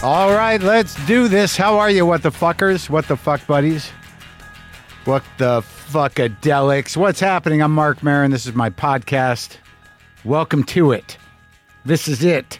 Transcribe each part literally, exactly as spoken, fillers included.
All right, let's do this. How are you, what the fuckers? What the fuck buddies? What the fuckadelics? What's happening? I'm Mark Maron. This is my podcast. Welcome to it. This is it.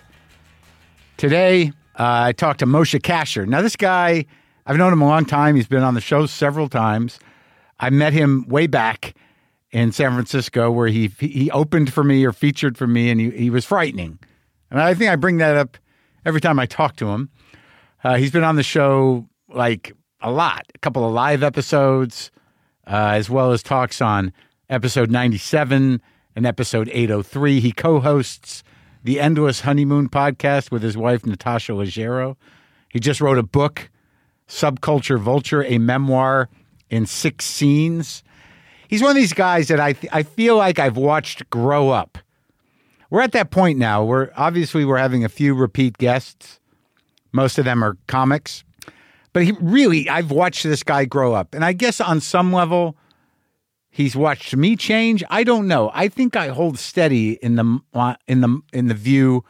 Today, uh, I talked to Moshe Kasher. Now, this guy, I've known him a long time. He's been on the show several times. I met him way back in San Francisco where he he opened for me or featured for me, and he, he was frightening. And I think I bring that up every time I talk to him. Uh, he's been on the show like a lot, a couple of live episodes, uh, as well as talks on episode ninety-seven and episode eight oh three. He co-hosts the Endless Honeymoon podcast with his wife, Natasha Leggero. He just wrote a book, Subculture Vulture, a memoir in six scenes. He's one of these guys that I th- I feel like I've watched grow up. We're at that point now where obviously we're having a few repeat guests. Most of them are comics. But he really, I've watched this guy grow up. And I guess on some level, he's watched me change. I don't know. I think I hold steady in the in the in the view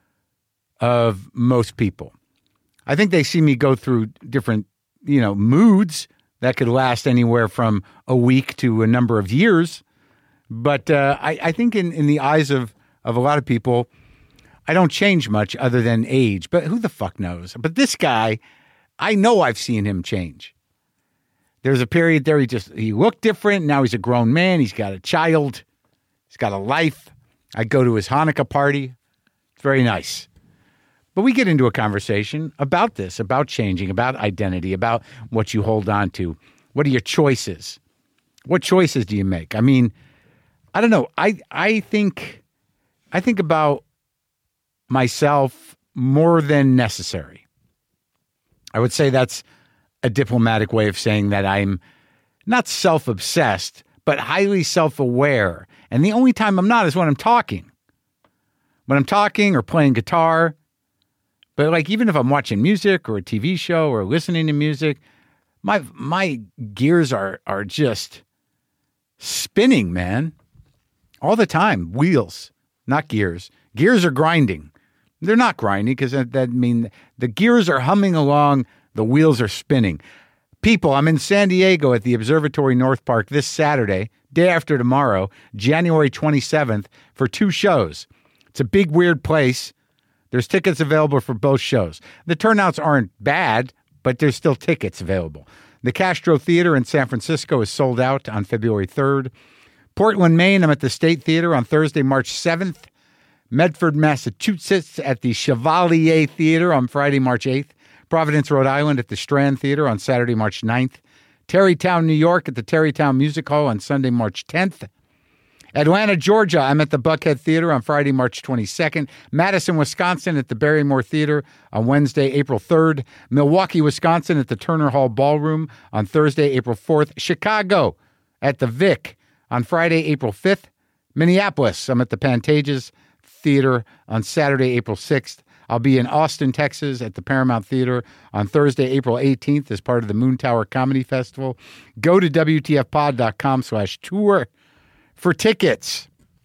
of most people. I think they see me go through different, you know, moods that could last anywhere from a week to a number of years. But uh, I, I think in, in the eyes of of a lot of people, I don't change much other than age, but who the fuck knows? But this guy, I know I've seen him change. There's a period there he just, he looked different. Now he's a grown man. He's got a child. He's got a life. I go to his Hanukkah party. It's very nice. But we get into a conversation about this, about changing, about identity, about what you hold on to. What are your choices? What choices do you make? I mean, I don't know. I I think... I think about myself more than necessary. I would say that's a diplomatic way of saying that I'm not self-obsessed, but highly self-aware. And the only time I'm not is when I'm talking. When I'm talking or playing guitar. But like even if I'm watching music or a T V show or listening to music, my my gears are are just spinning, man. All the time. Wheels. Not gears. Gears are grinding. They're not grinding because that, that mean the gears are humming along, the wheels are spinning. People, I'm in San Diego at the Observatory North Park this Saturday, day after tomorrow, January twenty-seventh, for two shows. It's a big, weird place. There's tickets available for both shows. The turnouts aren't bad, but there's still tickets available. The Castro Theater in San Francisco is sold out on February third. Portland, Maine, I'm at the State Theater on Thursday, March seventh. Medford, Massachusetts at the Chevalier Theater on Friday, March eighth. Providence, Rhode Island at the Strand Theater on Saturday, March ninth. Tarrytown, New York at the Tarrytown Music Hall on Sunday, March tenth. Atlanta, Georgia, I'm at the Buckhead Theater on Friday, March twenty-second. Madison, Wisconsin at the Barrymore Theater on Wednesday, April third. Milwaukee, Wisconsin at the Turner Hall Ballroom on Thursday, April fourth. Chicago at the Vic on Friday, April fifth. Minneapolis, I'm at the Pantages Theater on Saturday, April sixth. I'll be in Austin, Texas at the Paramount Theater on Thursday, April eighteenth as part of the Moon Tower Comedy Festival. Go to WTFpod.com slash tour for tickets.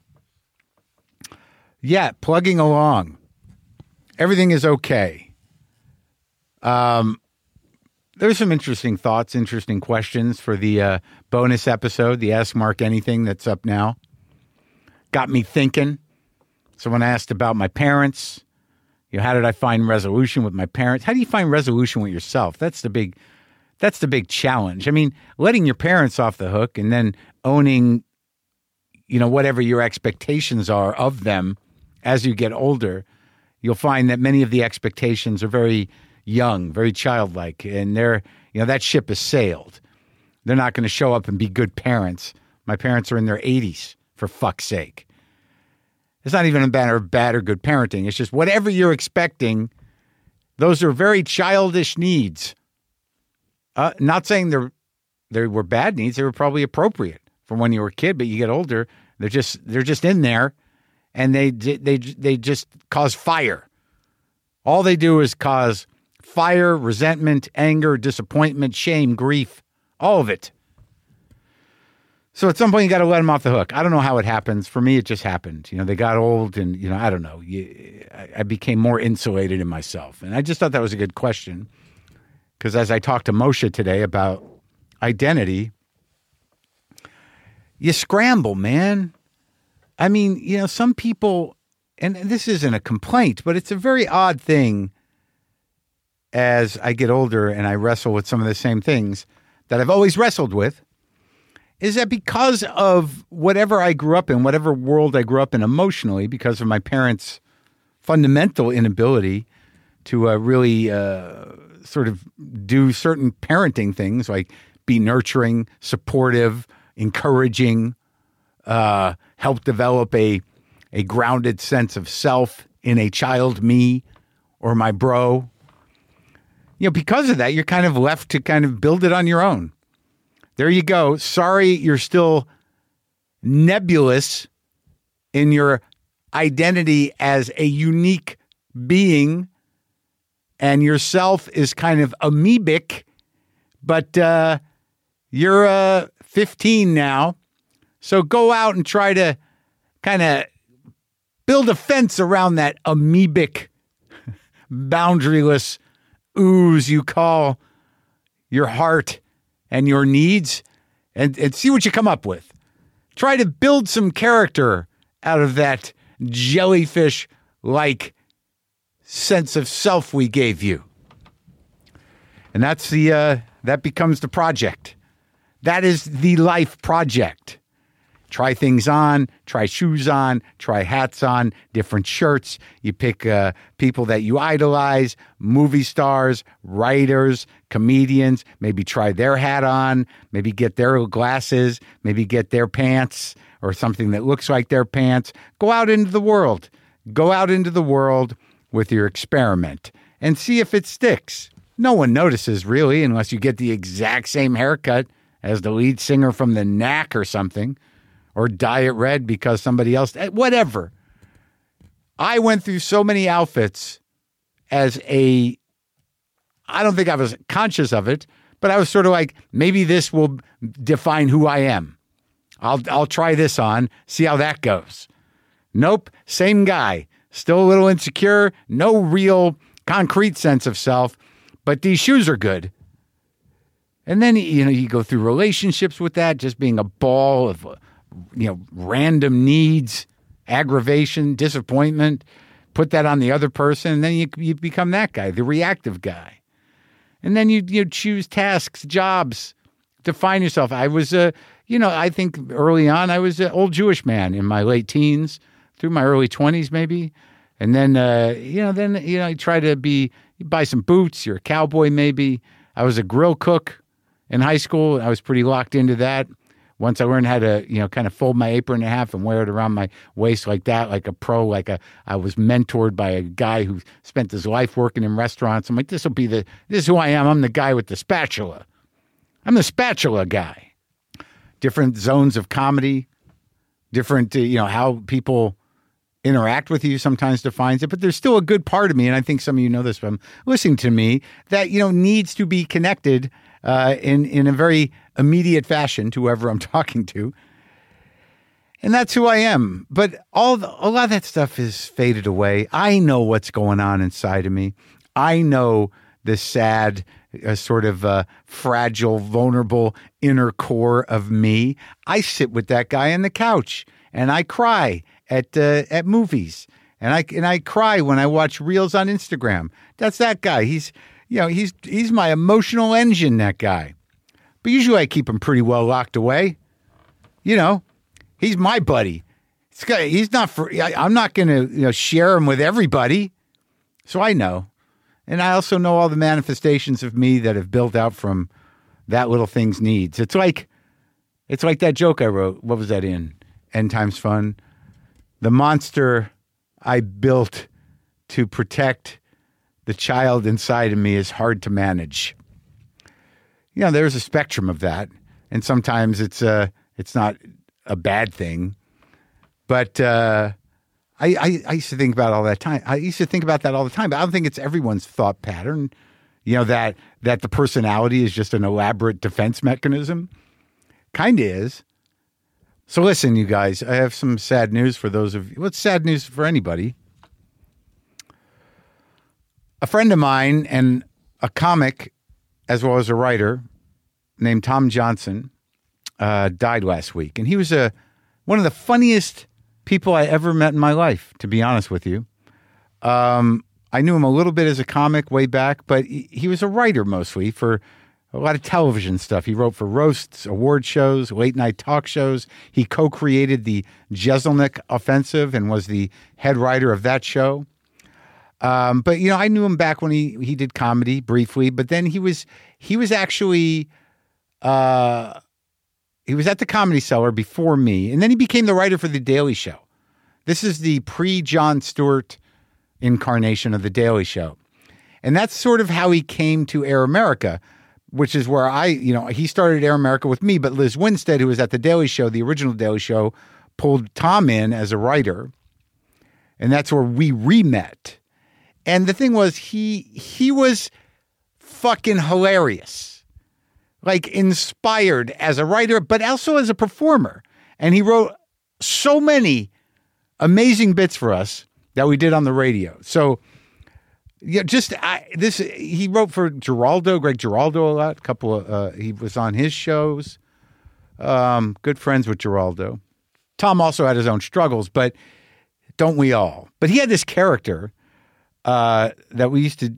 Yeah, plugging along. Everything is okay. Um, there's some interesting thoughts, interesting questions for the uh, bonus episode, the Ask Mark Anything that's up now. Got me thinking. Someone asked about my parents. You know, how did I find resolution with my parents? How do you find resolution with yourself? That's the big, that's the big challenge. I mean, letting your parents off the hook and then owning, you know, whatever your expectations are of them as you get older, you'll find that many of the expectations are very young, very childlike, and they're, you know, that ship has sailed. They're not going to show up and be good parents. My parents are in their eighties, for fuck's sake. It's not even a matter of bad or good parenting. It's just whatever you're expecting, those are very childish needs. Uh, not saying they're they were bad needs. They were probably appropriate from when you were a kid, but you get older, they're just they're just in there, and they they they just cause fire. All they do is cause fire, resentment, anger, disappointment, shame, grief, all of it. So at some point, you got to let them off the hook. I don't know how it happens. For me, it just happened. You know, they got old and, you know, I don't know. You, I, I became more insulated in myself. And I just thought that was a good question. Because as I talked to Moshe today about identity, you scramble, man. I mean, you know, some people, and this isn't a complaint, but it's a very odd thing as I get older and I wrestle with some of the same things that I've always wrestled with, is that because of whatever I grew up in, whatever world I grew up in emotionally, because of my parents' fundamental inability to uh, really uh, sort of do certain parenting things, like be nurturing, supportive, encouraging, uh, help develop a a grounded sense of self in a child me or my bro. You know, because of that, you're kind of left to kind of build it on your own. There you go. Sorry, you're still nebulous in your identity as a unique being, and yourself is kind of amoebic, but uh, you're uh, fifteen now. So go out and try to kind of build a fence around that amoebic, boundaryless ooze you call your heart and your needs, and, and see what you come up with. Try to build some character out of that jellyfish-like sense of self we gave you. And that's the uh, that becomes the project. That is the life project. Try things on, try shoes on, try hats on, different shirts. You pick uh, people that you idolize, movie stars, writers, comedians. Maybe try their hat on, maybe get their glasses, maybe get their pants or something that looks like their pants. Go out into the world. Go out into the world with your experiment and see if it sticks. No one notices, really, unless you get the exact same haircut as the lead singer from The Knack or something. Or dye it red because somebody else, whatever. I went through so many outfits as a, I don't think I was conscious of it, but I was sort of like, maybe this will define who I am. I'll I'll try this on, see how that goes. Nope, same guy. Still a little insecure, no real concrete sense of self, but these shoes are good. And then, you know, you go through relationships with that, just being a ball of, you know, random needs, aggravation, disappointment, put that on the other person, and then you you become that guy, the reactive guy. And then you you choose tasks, jobs, define yourself. I was a, you know, I think early on I was an old Jewish man in my late teens, through my early twenties maybe. And then, uh, you know, then, you know, you try to be, you buy some boots, you're a cowboy maybe. I was a grill cook in high school. I was pretty locked into that. Once I learned how to, you know, kind of fold my apron in half and wear it around my waist like that, like a pro, like a, I was mentored by a guy who spent his life working in restaurants. I'm like, this will be the, this is who I am. I'm the guy with the spatula. I'm the spatula guy. Different zones of comedy, different, uh, you know, how people interact with you sometimes defines it, but there's still a good part of me, and I think some of you know this from listening to me, that, you know, needs to be connected uh, in, in a very immediate fashion to whoever I'm talking to. And that's who I am. But all the, a lot of that stuff is faded away. I know what's going on inside of me. I know the sad, uh, sort of uh, fragile, vulnerable inner core of me. I sit with that guy on the couch and I cry at uh, at movies, and I and I cry when I watch reels on Instagram. That's that guy. He's, you know, he's he's my emotional engine. That guy. But usually I keep him pretty well locked away. You know, he's my buddy. It's got, he's not for. I'm not going to, you know, share him with everybody. So I know, and I also know all the manifestations of me that have built out from that little thing's needs. It's like, it's like that joke I wrote. What was that in? End Times Fun. The monster I built to protect the child inside of me is hard to manage. You know, there's a spectrum of that, and sometimes it's uh, it's not a bad thing. But uh, I, I, I used to think about all that time. I used to think about that all the time. But I don't think it's everyone's thought pattern. You know, that that the personality is just an elaborate defense mechanism. Kind of is. So listen, you guys, I have some sad news for those of you. What's sad news for anybody? A friend of mine and a comic, as well as a writer, named Tom Johnson, uh, died last week. And he was a one of the funniest people I ever met in my life, to be honest with you. Um, I knew him a little bit as a comic way back, but he, he was a writer mostly for a lot of television stuff. He wrote for roasts, award shows, late-night talk shows. He co-created the Jeselnik Offensive and was the head writer of that show. Um, but, you know, I knew him back when he, he did comedy briefly, but then he was he was actually uh, he was at the Comedy Cellar before me, and then he became the writer for The Daily Show. This is the pre-Jon Stewart incarnation of The Daily Show. And that's sort of how he came to Air America, which is where I, you know, he started Air America with me, but Liz Winstead, who was at The Daily Show, the original Daily Show, pulled Tom in as a writer, and that's where we re-met. And the thing was, he he was fucking hilarious, like inspired as a writer, but also as a performer. And he wrote so many amazing bits for us that we did on the radio. So, yeah, just I, this. He wrote for Giraldo, Greg Giraldo a lot. A couple of uh, he was on his shows. Um, good friends with Giraldo. Tom also had his own struggles, but don't we all? But he had this character uh, that we used to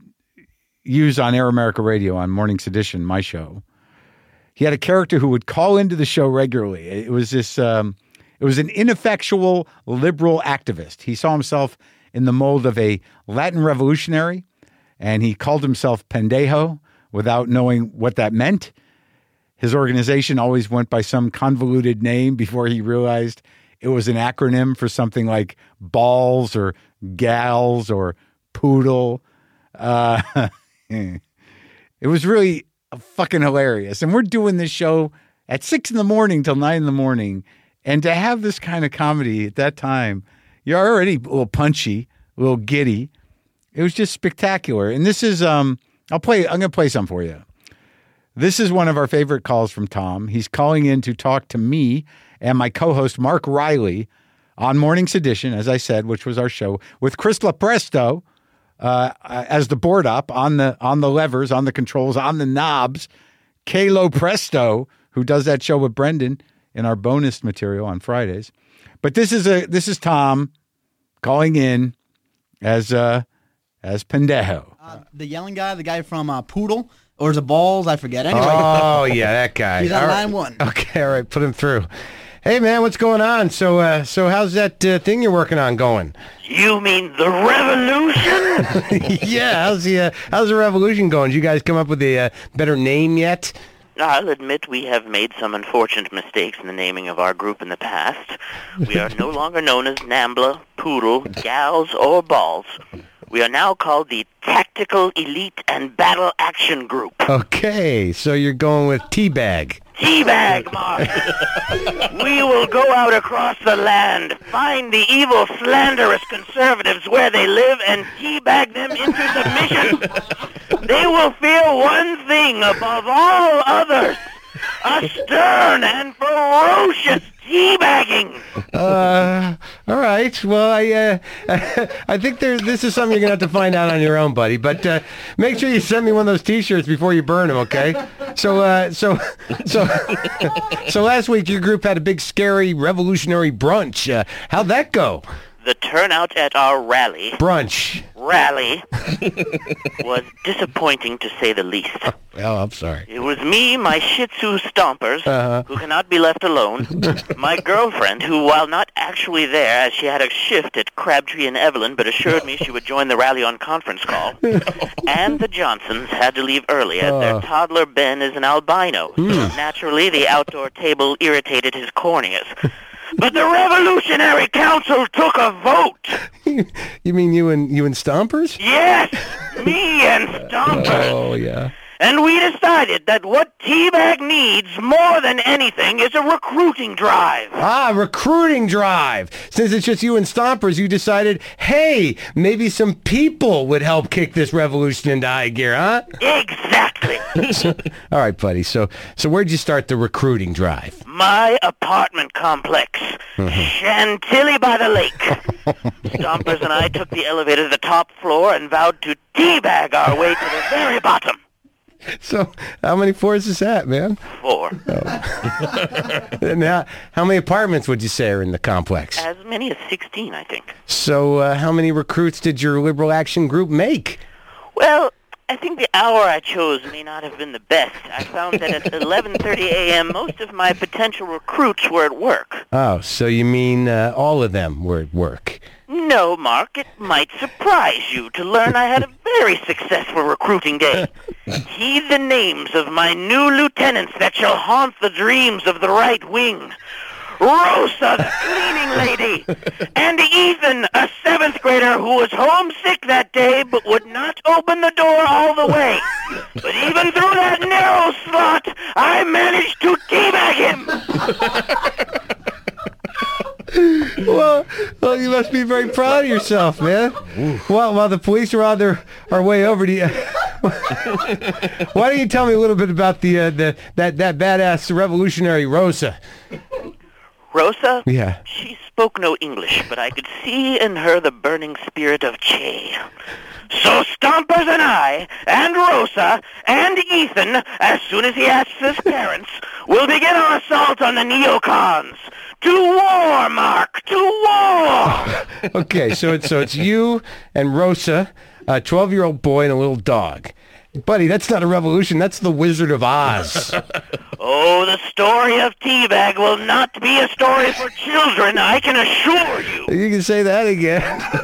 use on Air America Radio on Morning Sedition, my show. He had a character who would call into the show regularly. It was this. Um, it was an ineffectual liberal activist. He saw himself in the mold of a Latin revolutionary, and he called himself Pendejo without knowing what that meant. His organization always went by some convoluted name before he realized it was an acronym for something like balls or gals or poodle. Uh, it was really fucking hilarious. And we're doing this show at six in the morning till nine in the morning. And to have this kind of comedy at that time, you're already a little punchy, a little giddy. It was just spectacular. And this is, um, I'll play, I'm going to play some for you. This is one of our favorite calls from Tom. He's calling in to talk to me and my co-host, Mark Riley, on Morning Sedition, as I said, which was our show, with Chris Lopresto uh, as the board up on the, on the levers, on the controls, on the knobs. Kay Lopresto, who does that show with Brendan in our bonus material on Fridays. But this is a this is Tom calling in as uh, as Pendejo. Uh, the yelling guy, the guy from uh, Poodle, or is it Balls? I forget. Anyway. Oh, yeah, that guy. He's on All right. line one. Okay, all right, put him through. Hey, man, what's going on? So, uh, so how's that uh, thing you're working on going? You mean the revolution? Yeah, how's the uh, how's the revolution going? Did you guys come up with a uh, better name yet? I'll admit we have made some unfortunate mistakes in the naming of our group in the past. We are no longer known as Nambla, Poodle, Gals, or Balls. We are now called the Tactical Elite and Battle Action Group. Okay, so you're going with Teabag. Teabag, Mark! We will go out across the land, find the evil, slanderous conservatives where they live, and teabag them into submission. They will fear one thing above all others, a stern and ferocious teabagging. Uh, all right. Well, I uh, I think there. This is something you're gonna have to find out on your own, buddy. But uh, make sure you send me one of those T-shirts before you burn them, okay? So, uh, so, so, so last week your group had a big, scary, revolutionary brunch. Uh, how'd that go? The turnout at our rally, Brunch. rally, was disappointing to say the least. Oh, I'm sorry. It was me, my Shih Tzu stompers, Uh-huh. who cannot be left alone, my girlfriend, who, while not actually there, as she had a shift at Crabtree and Evelyn, but assured me she would join the rally on conference call, and the Johnsons had to leave early, as their toddler Ben is an albino. So naturally, the outdoor table irritated his corneas. But the Revolutionary Council took a vote. You mean you and you and Stompers? Yes, me and Stompers. Oh yeah. and we decided that what T-Bag needs more than anything is a recruiting drive. Ah, recruiting drive. Since it's just you and Stompers, you decided, hey, maybe some people would help kick this revolution into high gear, huh? Exactly. All right, buddy. So, so where'd you start the recruiting drive? My apartment complex, Chantilly by the lake. Stompers and I took the elevator to the top floor and vowed to teabag our way to the very bottom. So, how many floors is that, man? Four. And how, how many apartments would you say are in the complex? As many as sixteen, I think. So, uh, how many recruits did your Liberal Action Group make? Well, I think the hour I chose may not have been the best. I found that at eleven thirty a.m., most of my potential recruits were at work. Oh, so you mean uh, all of them were at work? No, Mark, it might surprise you to learn I had a very successful recruiting day. Heed the names of my new lieutenants that shall haunt the dreams of the right wing. Rosa, the cleaning lady, and Ethan, a seventh grader who was homesick that day but would not open the door all the way. But even through that narrow slot, I managed to teabag him. Well, well, you must be very proud of yourself, man. While, while the police are on their our way over to you, why don't you tell me a little bit about the uh, the that that badass revolutionary Rosa? Rosa? Yeah. She spoke no English, but I could see in her the burning spirit of Che. So Stompers and I, and Rosa, and Ethan, as soon as he asks his parents, will begin our assault on the neocons. To war, Mark! To war! Okay, so it's so it's you and Rosa, a twelve-year-old boy, and a little dog. Buddy, that's not a revolution. That's the Wizard of Oz. Oh, the story of Teabag will not be a story for children, I can assure you. You can say that again.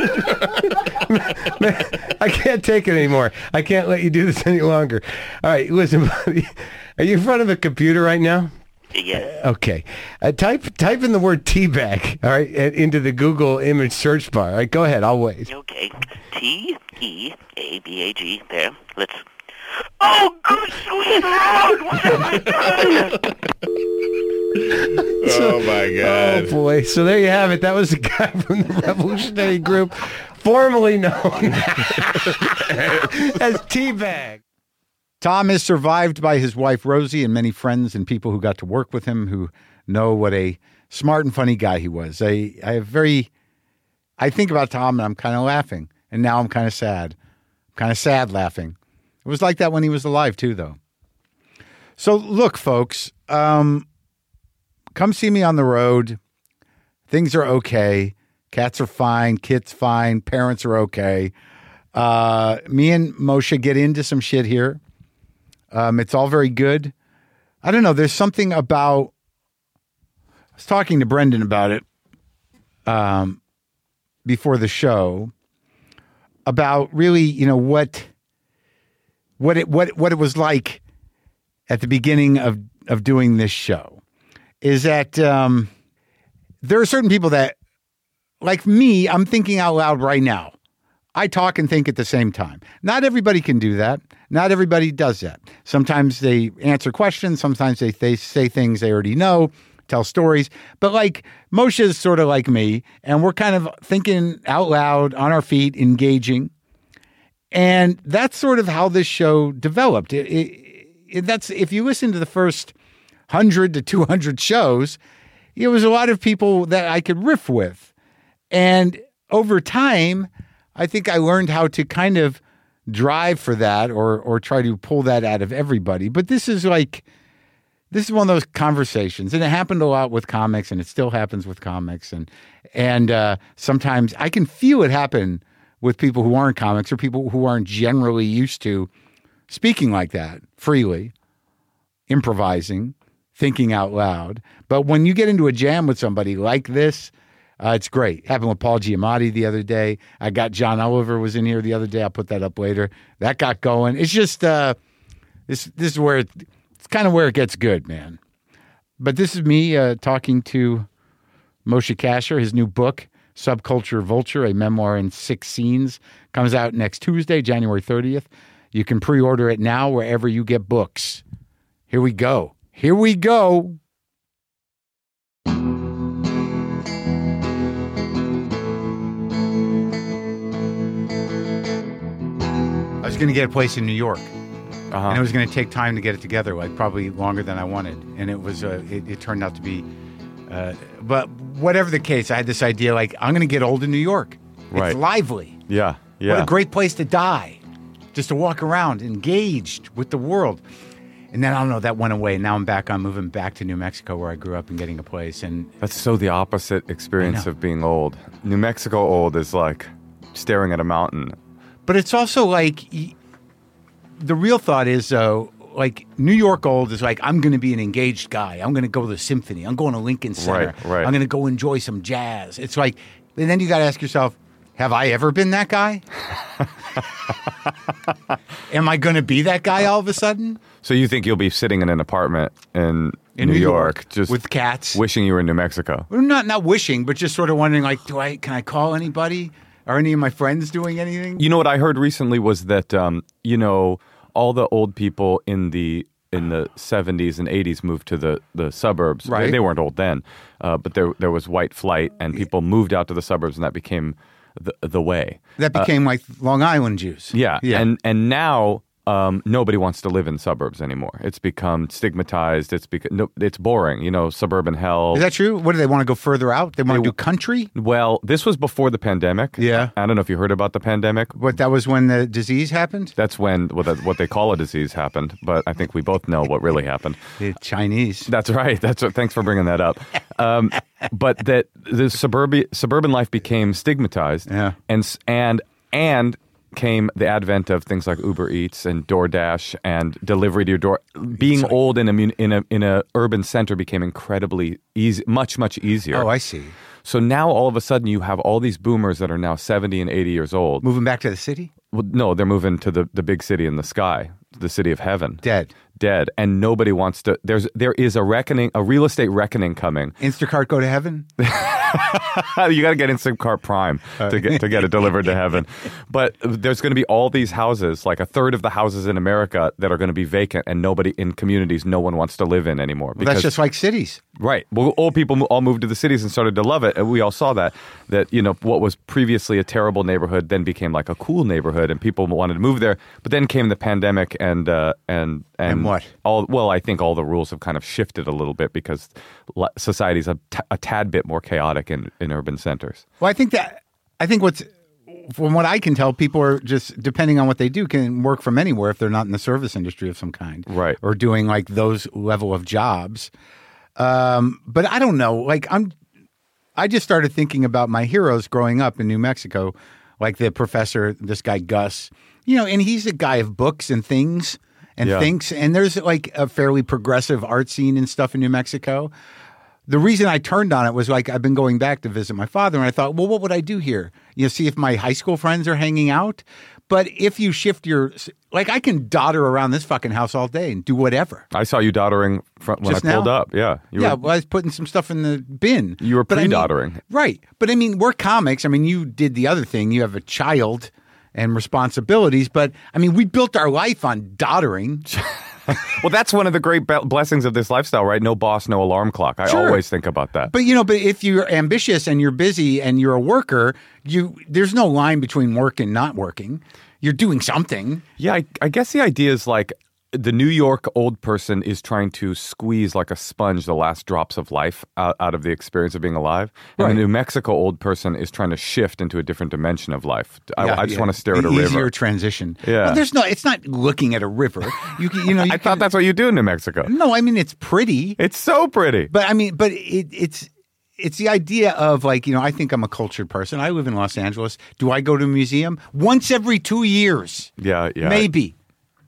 Man, I can't take it anymore. I can't let you do this any longer. All right, listen, buddy. Are you in front of a computer right now? Yes. Okay. Uh, type type in the word teabag, all right, and into the Google image search bar. All right, go ahead. I'll wait. Okay. T E A B A G. There. Let's... Oh, good sweet Lord! What have I done? Oh, my God. Oh, boy. So there you have it. That was the guy from the Revolutionary Group, formerly known as Teabag. Tom is survived by his wife, Rosie, and many friends and people who got to work with him who know what a smart and funny guy he was. I, I have very, I think about Tom and I'm kind of laughing. And now I'm kind of sad. I'm kind of sad laughing. It was like that when he was alive, too, though. So, look, folks, um, come see me on the road. Things are okay. Cats are fine. Kids fine. Parents are okay. Uh, me and Moshe get into some shit here. Um, it's all very good. I don't know. There's something about... I was talking to Brendan about it um, before the show. About really, you know, what... What it what what it was like at the beginning of, of doing this show is that um, there are certain people that, like me, I'm thinking out loud right now. I talk and think at the same time. Not everybody can do that. Not everybody does that. Sometimes they answer questions. Sometimes they, they say things they already know, tell stories. But like Moshe is sort of like me, and we're kind of thinking out loud, on our feet, engaging. And that's sort of how this show developed. It, it, it, that's if you listen to the first one hundred to two hundred shows, it was a lot of people that I could riff with. And over time, I think I learned how to kind of drive for that or or try to pull that out of everybody. But this is like, this is one of those conversations. And it happened a lot with comics, and it still happens with comics. And, and uh, sometimes I can feel it happen with people who aren't comics or people who aren't generally used to speaking like that, freely, improvising, thinking out loud. But when you get into a jam with somebody like this, uh, it's great. Happened with Paul Giamatti the other day. I got John Oliver was in here the other day. I'll put that up later. That got going. It's just, uh, this this is where, it, it's kind of where it gets good, man. But this is me uh, talking to Moshe Kasher, his new book, Subculture Vulture, a memoir in six scenes, comes out next Tuesday, January thirtieth. You can pre-order it now wherever you get books. Here we go. Here we go. I was going to get a place in New York. Uh-huh. And it was going to take time to get it together, like probably longer than I wanted. And it was, uh, it, it turned out to be, uh, but whatever the case, I had this idea, like, I'm going to get old in New York. Right. It's lively. Yeah, yeah. What a great place to die. Just to walk around engaged with the world. And then, I don't know, that went away. Now I'm back, I'm moving back to New Mexico where I grew up and getting a place. And That's so the opposite experience of being old. New Mexico old is like staring at a mountain. But it's also like, the real thought is, uh, like, New York old is like, I'm going to be an engaged guy. I'm going to go to the symphony. I'm going to Lincoln Center. Right, right. I'm going to go enjoy some jazz. It's like, and then you got to ask yourself, have I ever been that guy? Am I going to be that guy all of a sudden? So you think you'll be sitting in an apartment in, In New, New York, York, just with cats? wishing you were in New Mexico? Well, Not not wishing, but just sort of wondering, like, do I can I call anybody? Are any of my friends doing anything? You know what I heard recently was that um, you know, all the old people in the in the seventies and eighties moved to the, the suburbs. Right. They, they weren't old then, uh, but there there was white flight, and people moved out to the suburbs, and that became the the way. That became like Long Island Jews. Yeah, yeah. and and now um, nobody wants to live in suburbs anymore. It's become stigmatized. It's beca- no, it's boring. You know, suburban hell. Is that true? What do they want to go further out? They want to They- do country? Well, this was before the pandemic. Yeah. I don't know if you heard about the pandemic. But that was when the disease happened? That's when what, the, what they call a disease happened, but I think we both know what really happened. The Chinese. That's right. That's what, thanks for bringing that up. Um, but that the suburban suburban life became stigmatized, Yeah. and s- and and came the advent of things like Uber Eats and DoorDash and delivery to your door. Being old in a mun- in a in a urban center became incredibly easy, much much easier. Oh, I see. So now all of a sudden you have all these boomers that are now seventy and eighty years old. Moving back to the city? Well, no, they're moving to the, the big city in the sky, the city of heaven. Dead. Dead. And nobody wants to. There's there is a reckoning, a real estate reckoning coming. Instacart go to heaven? You got to get Instacart Prime to get to get it delivered to heaven. But there's going to be all these houses, like a third of the houses in America, that are going to be vacant, and nobody in communities no one wants to live in anymore. Well, that's just like cities. Right. Well, old people mo- all moved to the cities and started to love it, and we all saw that. That you know what was previously a terrible neighborhood then became like a cool neighborhood, and people wanted to move there. But then came the pandemic, and uh, and and, And what? All well, I think all the rules have kind of shifted a little bit because li- society's a, t- a tad bit more chaotic in, in urban centers. Well, I think that, I think what's, from what I can tell, people are just, depending on what they do, can work from anywhere if they're not in the service industry of some kind. Right. Or doing like those level of jobs. Um, but I don't know. Like, I'm, I just started thinking about my heroes growing up in New Mexico, like the professor, this guy Gus, you know, and he's a guy of books and things and Yeah. thinks. And there's like a fairly progressive art scene and stuff in New Mexico. The reason I turned on it was like I've been going back to visit my father, and I thought, well, what would I do here? You know, see if my high school friends are hanging out. But if you shift your, like, I can dodder around this fucking house all day and do whatever. I saw you doddering from when Just I pulled now? up. Yeah. You yeah, were, well, I was putting some stuff in the bin. You were But I mean- pre-doddering. right? But I mean, we're comics. I mean, you did the other thing. You have a child and responsibilities. But I mean, we built our life on doddering. Well, that's one of the great be- blessings of this lifestyle, right? No boss, no alarm clock. I Sure. always think about that. But you know, but if you're ambitious and you're busy and you're a worker, you there's no line between work and not working. You're doing something. Yeah, I, I guess the idea is like the New York old person is trying to squeeze like a sponge the last drops of life out, out of the experience of being alive. And Right. the New Mexico old person is trying to shift into a different dimension of life. I, Yeah, I just yeah. want to stare at a Easier river. transition. Yeah. Well, there's no. It's not looking at a river. You can, you know. You I thought that's what you do in New Mexico. No, I mean it's pretty. It's so pretty. But I mean, but it, it's it's the idea of like, you know, I think I'm a cultured person. I live in Los Angeles. Do I go to a museum once every two years? Yeah, yeah. Maybe.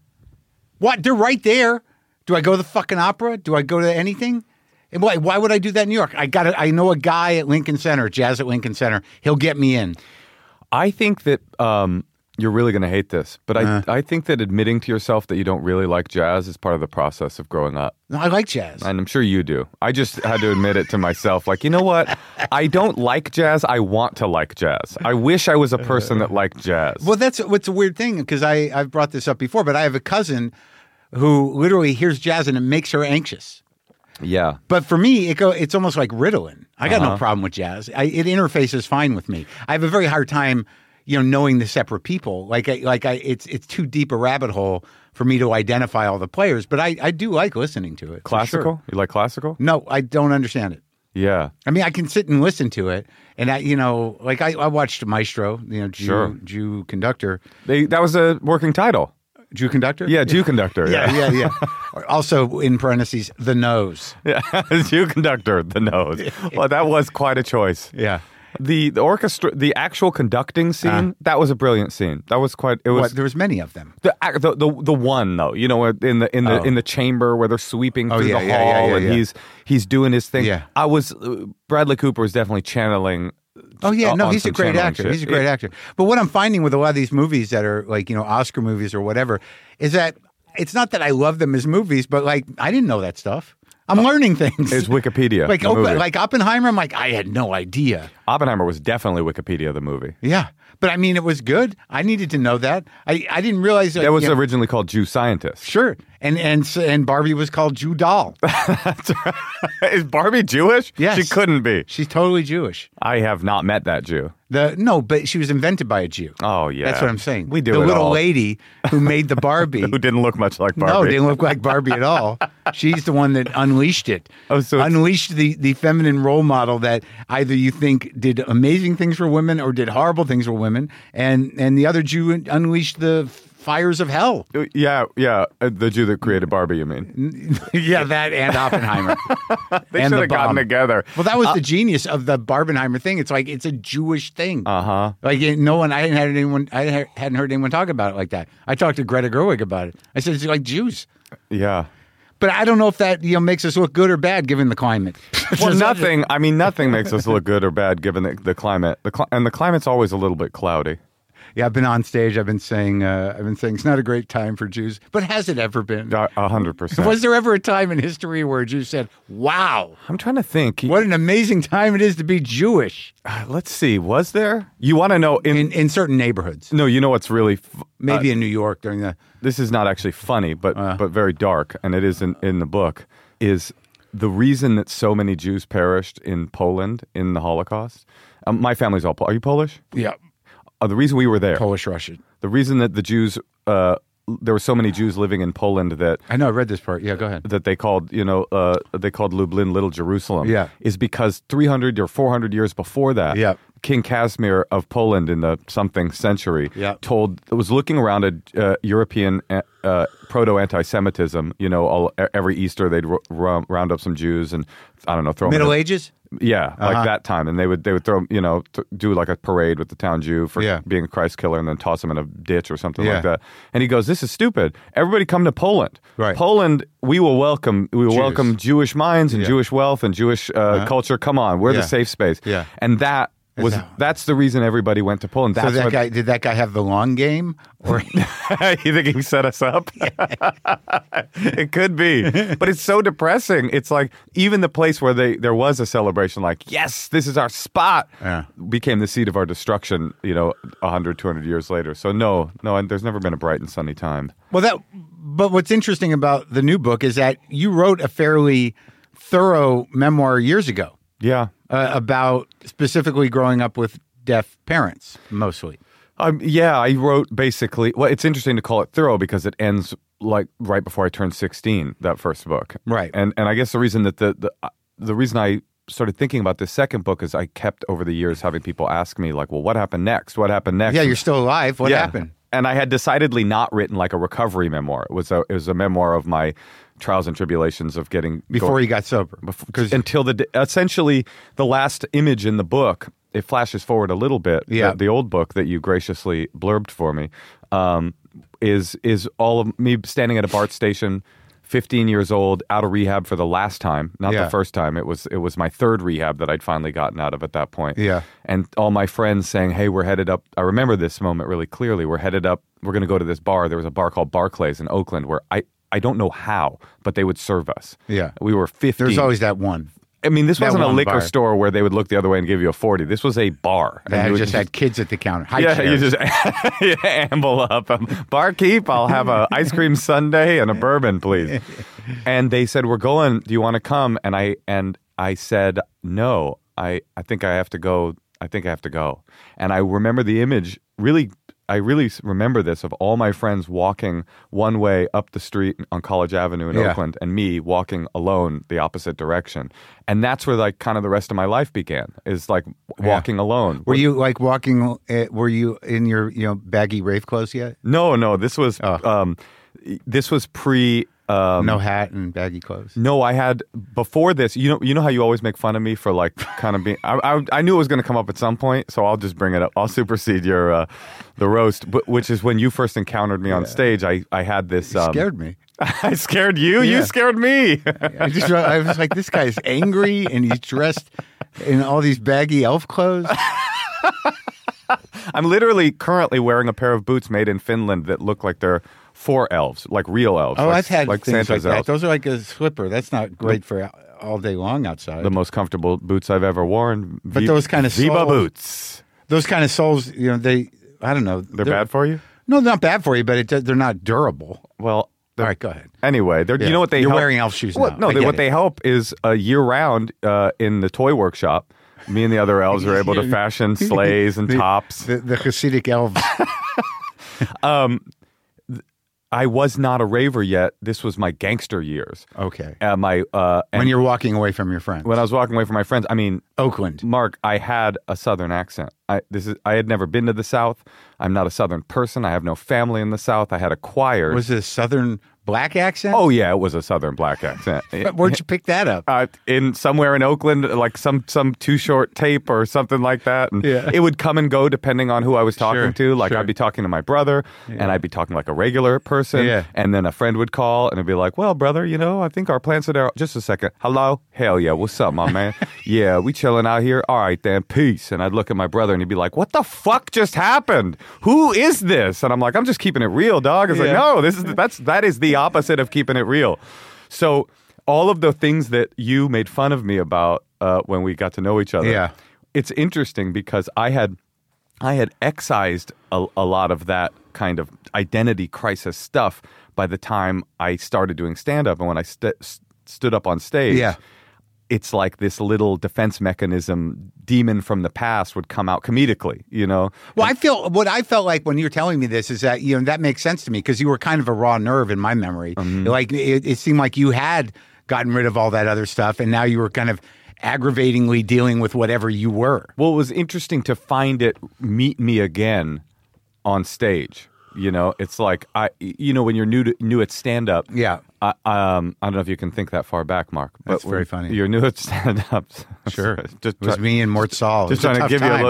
What? They're right there. Do I go to the fucking opera? Do I go to anything? And why? Why would I do that in New York? I got. it. I know a guy at Lincoln Center, Jazz at Lincoln Center. He'll get me in. I think that um, You're really going to hate this, but I, Uh. I think that admitting to yourself that you don't really like jazz is part of the process of growing up. No, I like jazz. And I'm sure you do. I just had to admit it to myself. Like, you know what? I don't like jazz. I want to like jazz. I wish I was a person that liked jazz. Well, that's what's a weird thing because I I've brought this up before, but I have a cousin who literally hears jazz and it makes her anxious. Yeah. But for me, it go it's almost like Ritalin. I got Uh-huh. no problem with jazz. I, it interfaces fine with me. I have a very hard time, you know, knowing the separate people. Like, I, like I, it's it's too deep a rabbit hole for me to identify all the players. But I, I do like listening to it. for Classical? sure. You like classical? No, I don't understand it. Yeah. I mean, I can sit and listen to it, and I, you know, like I, I watched Maestro, you know, Jew, Sure. Jew conductor, They, that was a working title. Jew conductor. Yeah, Jew conductor. yeah, yeah, yeah. Also, in parentheses, the nose. Yeah. Jew conductor, the nose. Well, that was quite a choice. Yeah. The the orchestra, the actual conducting scene, that was a brilliant scene. That was quite. It was What? There was many of them. the, ac- the the the one though. You know, in the in the Oh. in the chamber where they're sweeping Oh, through yeah, the yeah, hall, yeah, yeah, and yeah. he's he's doing his thing. Yeah. I was uh, Bradley Cooper was definitely channeling. Oh yeah, no, on he's a some great channeling actor. shit. He's a great actor. But what I'm finding with a lot of these movies that are like, you know, Oscar movies or whatever, is that it's not that I love them as movies, but like I didn't know that stuff. I'm learning things. It's Wikipedia. like the Oppen- movie. like Oppenheimer. I'm like I had no idea. Oppenheimer was definitely Wikipedia the movie. Yeah, but I mean, it was good. I needed to know that. I, I didn't realize that. That was you know, originally called Jew Scientist. sure. And and s- and Barbie was called Jew Doll. Is Barbie Jewish? Yes. She couldn't be. She's totally Jewish. I have not met that Jew. The no, but she was invented by a Jew. Oh yeah, That's what I'm saying. We do the it little all. lady who made the Barbie. Who didn't look much like Barbie. No, it didn't look like Barbie at all. She's the one that unleashed it. Oh, so it's- unleashed the, the feminine role model that either you think did amazing things for women or did horrible things for women, and and the other Jew unleashed the fires of hell. Yeah, yeah. uh, The Jew that created Barbie, you mean? Yeah, that and Oppenheimer. They and should the have gotten bomb. together. Well, that was the genius of the Barbenheimer thing. It's like it's a Jewish thing. Uh huh. Like it- no one, I hadn't had anyone, I ha- hadn't heard anyone talk about it like that. I talked to Greta Gerwig about it. I said it's like Jews, Yeah. but I don't know if that you know makes us look good or bad given the climate. Well, nothing. I mean, nothing makes us look good or bad given the, the climate. The cli- and the climate's always a little bit cloudy. Yeah, I've been on stage. I've been saying, uh, I've been saying it's not a great time for Jews, but has it ever been? A a hundred percent. Was there ever a time in history where a Jew said, "Wow, I'm trying to think. what an amazing time it is to be Jewish"? Uh, Let's see. Was there? You want to know? In, In in certain neighborhoods, no, you know what's really f- maybe uh, in New York during the this is not actually funny, but Uh. but very dark, and it is in, in the book. Is the reason that so many Jews perished in Poland in the Holocaust? Um, my family's all. Pol- Are you Polish? yeah Uh, the reason we were there. Polish Russian. The reason that the Jews, uh, there were so many Jews living in Poland that I know. I read this part. Yeah, go ahead. that they called, you know, uh, they called Lublin Little Jerusalem. Yeah. is because three hundred or four hundred years before that, Yeah. King Casimir of Poland in the something century, Yeah. told was looking around at uh, European uh, uh, proto anti-Semitism. You know, all, every Easter they'd r- r- round up some Jews and I don't know, throw them in Middle a- Ages. Yeah, like Uh-huh. that time, and they would they would throw you know th- do like a parade with the town Jew for Yeah. being a Christ killer, and then toss him in a ditch or something Yeah. like that. And he goes, "This is stupid. Everybody come to Poland. Right. Poland, we will welcome we will Jews. welcome Jewish minds and Yeah. Jewish wealth and Jewish uh, culture. Come on, we're Yeah. the safe space." Yeah. and that was that- that's the reason everybody went to Poland. That's So that what, guy did that guy have the long game, or you think he set us up? It could be, but it's so depressing. It's like even the place where they there was a celebration, like yes, this is our spot, Yeah. became the seat of our destruction. You know, one hundred, two hundred years later. So no, no, and there's never been a bright and sunny time. well that. But what's interesting about the new book is that you wrote a fairly thorough memoir years ago. Yeah, uh, about specifically growing up with deaf parents, mostly. um, yeah. I wrote basically. Well, it's interesting to call it thorough because it ends like right before I turned sixteen. That first book, Right. And and I guess the reason that the the uh, the reason I started thinking about this second book is I kept over the years having people ask me like, well, what happened next? What happened next? Yeah, you're still alive. What Yeah. happened? And I had decidedly not written like a recovery memoir. It was a it was a memoir of my trials and tribulations of getting Before going, you got sober. because until the d- essentially the last image in the book. It flashes forward a little bit. Yeah. The, the old book that you graciously blurbed for me um, is is all of me standing at a BART station, fifteen years old, out of rehab for the last time, not Yeah. the first time. It was it was my third rehab that I'd finally gotten out of at that point. Yeah. And all my friends saying, "Hey, we're headed up." I remember this moment really clearly. We're headed up. We're going to go to this bar. There was a bar called Barclays in Oakland where I I don't know how, but they would serve us. Yeah. We were fifteen. There's always that one. I mean, this that wasn't a one liquor bar. store where they would look the other way and give you a forty. This was a bar. And That you would just had kids at the counter. High yeah, chairs. you just yeah, amble up. Um, Barkeep, I'll have a ice cream sundae and a bourbon, please. And they said, "We're going. Do you want to come?" And I and I said, "No. I, I think I have to go. I think I have to go." And I remember the image really. I really remember this of all my friends walking one way up the street on College Avenue in Yeah. Oakland, and me walking alone the opposite direction. And that's where like kind of the rest of my life began. Is like walking alone. Were you like walking? Uh, were you in your you know baggy rave clothes yet? No, no. This was Oh. um, this was pre. Um, No hat and baggy clothes. No, I had before this. You know, you know how you always make fun of me for like kind of being. I, I, I knew it was going to come up at some point, so I'll just bring it up. I'll supersede your uh, the roast, but, which is when you first encountered me on stage. I, I had this. You Um, scared me. I scared you. Yeah. You scared me. I just I was like, this guy's angry and he's dressed in all these baggy elf clothes. I'm literally currently wearing a pair of boots made in Finland that look like they're for elves, like real elves. Oh, like, I've had like things Santa's like that. elves. Those are like a slipper. That's not great for all day long outside. The most comfortable boots I've ever worn. But Vi- those kind of Viva soles- boots. Those kind of soles, you know, they I don't know. They're, bad for you. No, they're not bad for you, but it, they're not durable. Well, All right, go ahead. anyway, they're, Yeah. you know what they You're help? wearing elf shoes Well, now. no, I they, get what it. they help is uh, year round uh, in the toy workshop. Me and the other elves are able to fashion sleighs and The- tops. The, the Hasidic elves. I was not a raver yet. This was my gangster years. Okay. Uh, my uh, and When you're walking away from your friends. when I was walking away from my friends. I mean, Oakland. Mark, I had a Southern accent. I this is I had never been to the South. I'm not a Southern person. I have no family in the South. I had acquired. Was it a Southern black accent? oh yeah, it was a Southern black accent. But where'd you pick that up? uh, in somewhere in Oakland, like some some too short tape or something like that, and Yeah. it would come and go depending on who I was talking Sure, to. Like sure. I'd be talking to my brother, and I'd be talking like a regular person, Yeah. and then a friend would call, and it'd be like, "Well, brother, you know, I think our plans are there." Just a second, hello, hell yeah, what's up, my man? Yeah, we chilling out here. All right, then, peace. And I'd look at my brother, and he'd be like, "What the fuck just happened? Who is this?" And I'm like, "I'm just keeping it real, dog." It's Yeah. like, no, this is that's that is the opposite of keeping it real. So all of the things that you made fun of me about uh, when we got to know each other, Yeah. it's interesting because I had I had excised a, a lot of that kind of identity crisis stuff by the time I started doing stand up, and when I st- st- stood up on stage. Yeah. It's like this little defense mechanism demon from the past would come out comedically, you know? Well, I feel what I felt like when you were telling me this is that, you know, that makes sense to me because you were kind of a raw nerve in my memory. Mm-hmm. Like it, it seemed like you had gotten rid of all that other stuff and now you were kind of aggravatingly dealing with whatever you were. Well, it was interesting to find it meet me again on stage. You know, it's like I, you know, when you're new to new at stand up. Yeah. I, um, I don't know if you can think that far back, Mark. But That's very when funny. You're new at stand up. Sure. just It was try- me and Mort Saul. Just It was trying to tough give you a time. little,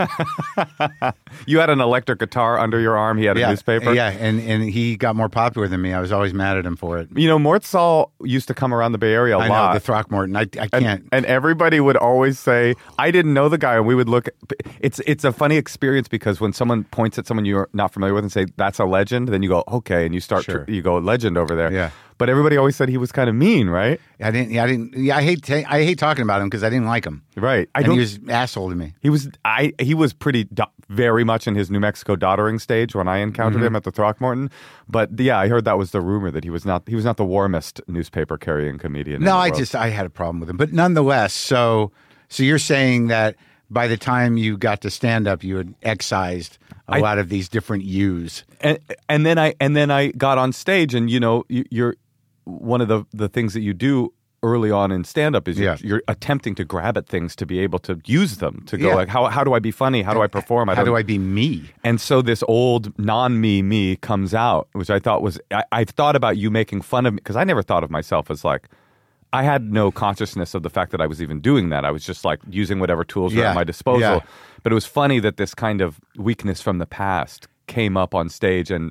yeah. You had an electric guitar under your arm. He had a Yeah, newspaper. yeah, and, and he got more popular than me. I was always mad at him for it. You know, Mort Saul used to come around the Bay Area a I lot. know, the Throckmorton. I, I And, can't. and everybody would always say, I didn't know the guy. And we would look, it's it's a funny experience because when someone points at someone you're not familiar with and say, that's a legend, then you go, okay. And you start, Sure. to, you go, legend over there. Yeah. But everybody always said he was kind of mean, right? I didn't. Yeah, I didn't. Yeah, I hate. ta- I hate talking about him because I didn't like him. Right. I and don't, he was an asshole to me. He was I he was pretty do- very much in his New Mexico doddering stage when I encountered Mm-hmm. him at the Throckmorton. But yeah, I heard that was the rumor that he was not he was not the warmest newspaper carrying comedian. in No, the I world. just I had a problem with him, but nonetheless. So, so you're saying that by the time you got to stand up, you had excised a I- lot of these different yous. and and then I and then I got on stage, and you know you, you're one of the the things that you do early on in stand up is Yeah. you're, you're attempting to grab at things to be able to use them to go Yeah. like how how do I be funny, how do I perform, How don't- do I be me? And so this old non-me me comes out, which I thought was I, I thought about you making fun of me because I never thought of myself as like I had no consciousness of the fact that I was even doing that. I was just like using whatever tools were Yeah. at my disposal. Yeah. But it was funny that this kind of weakness from the past came up on stage and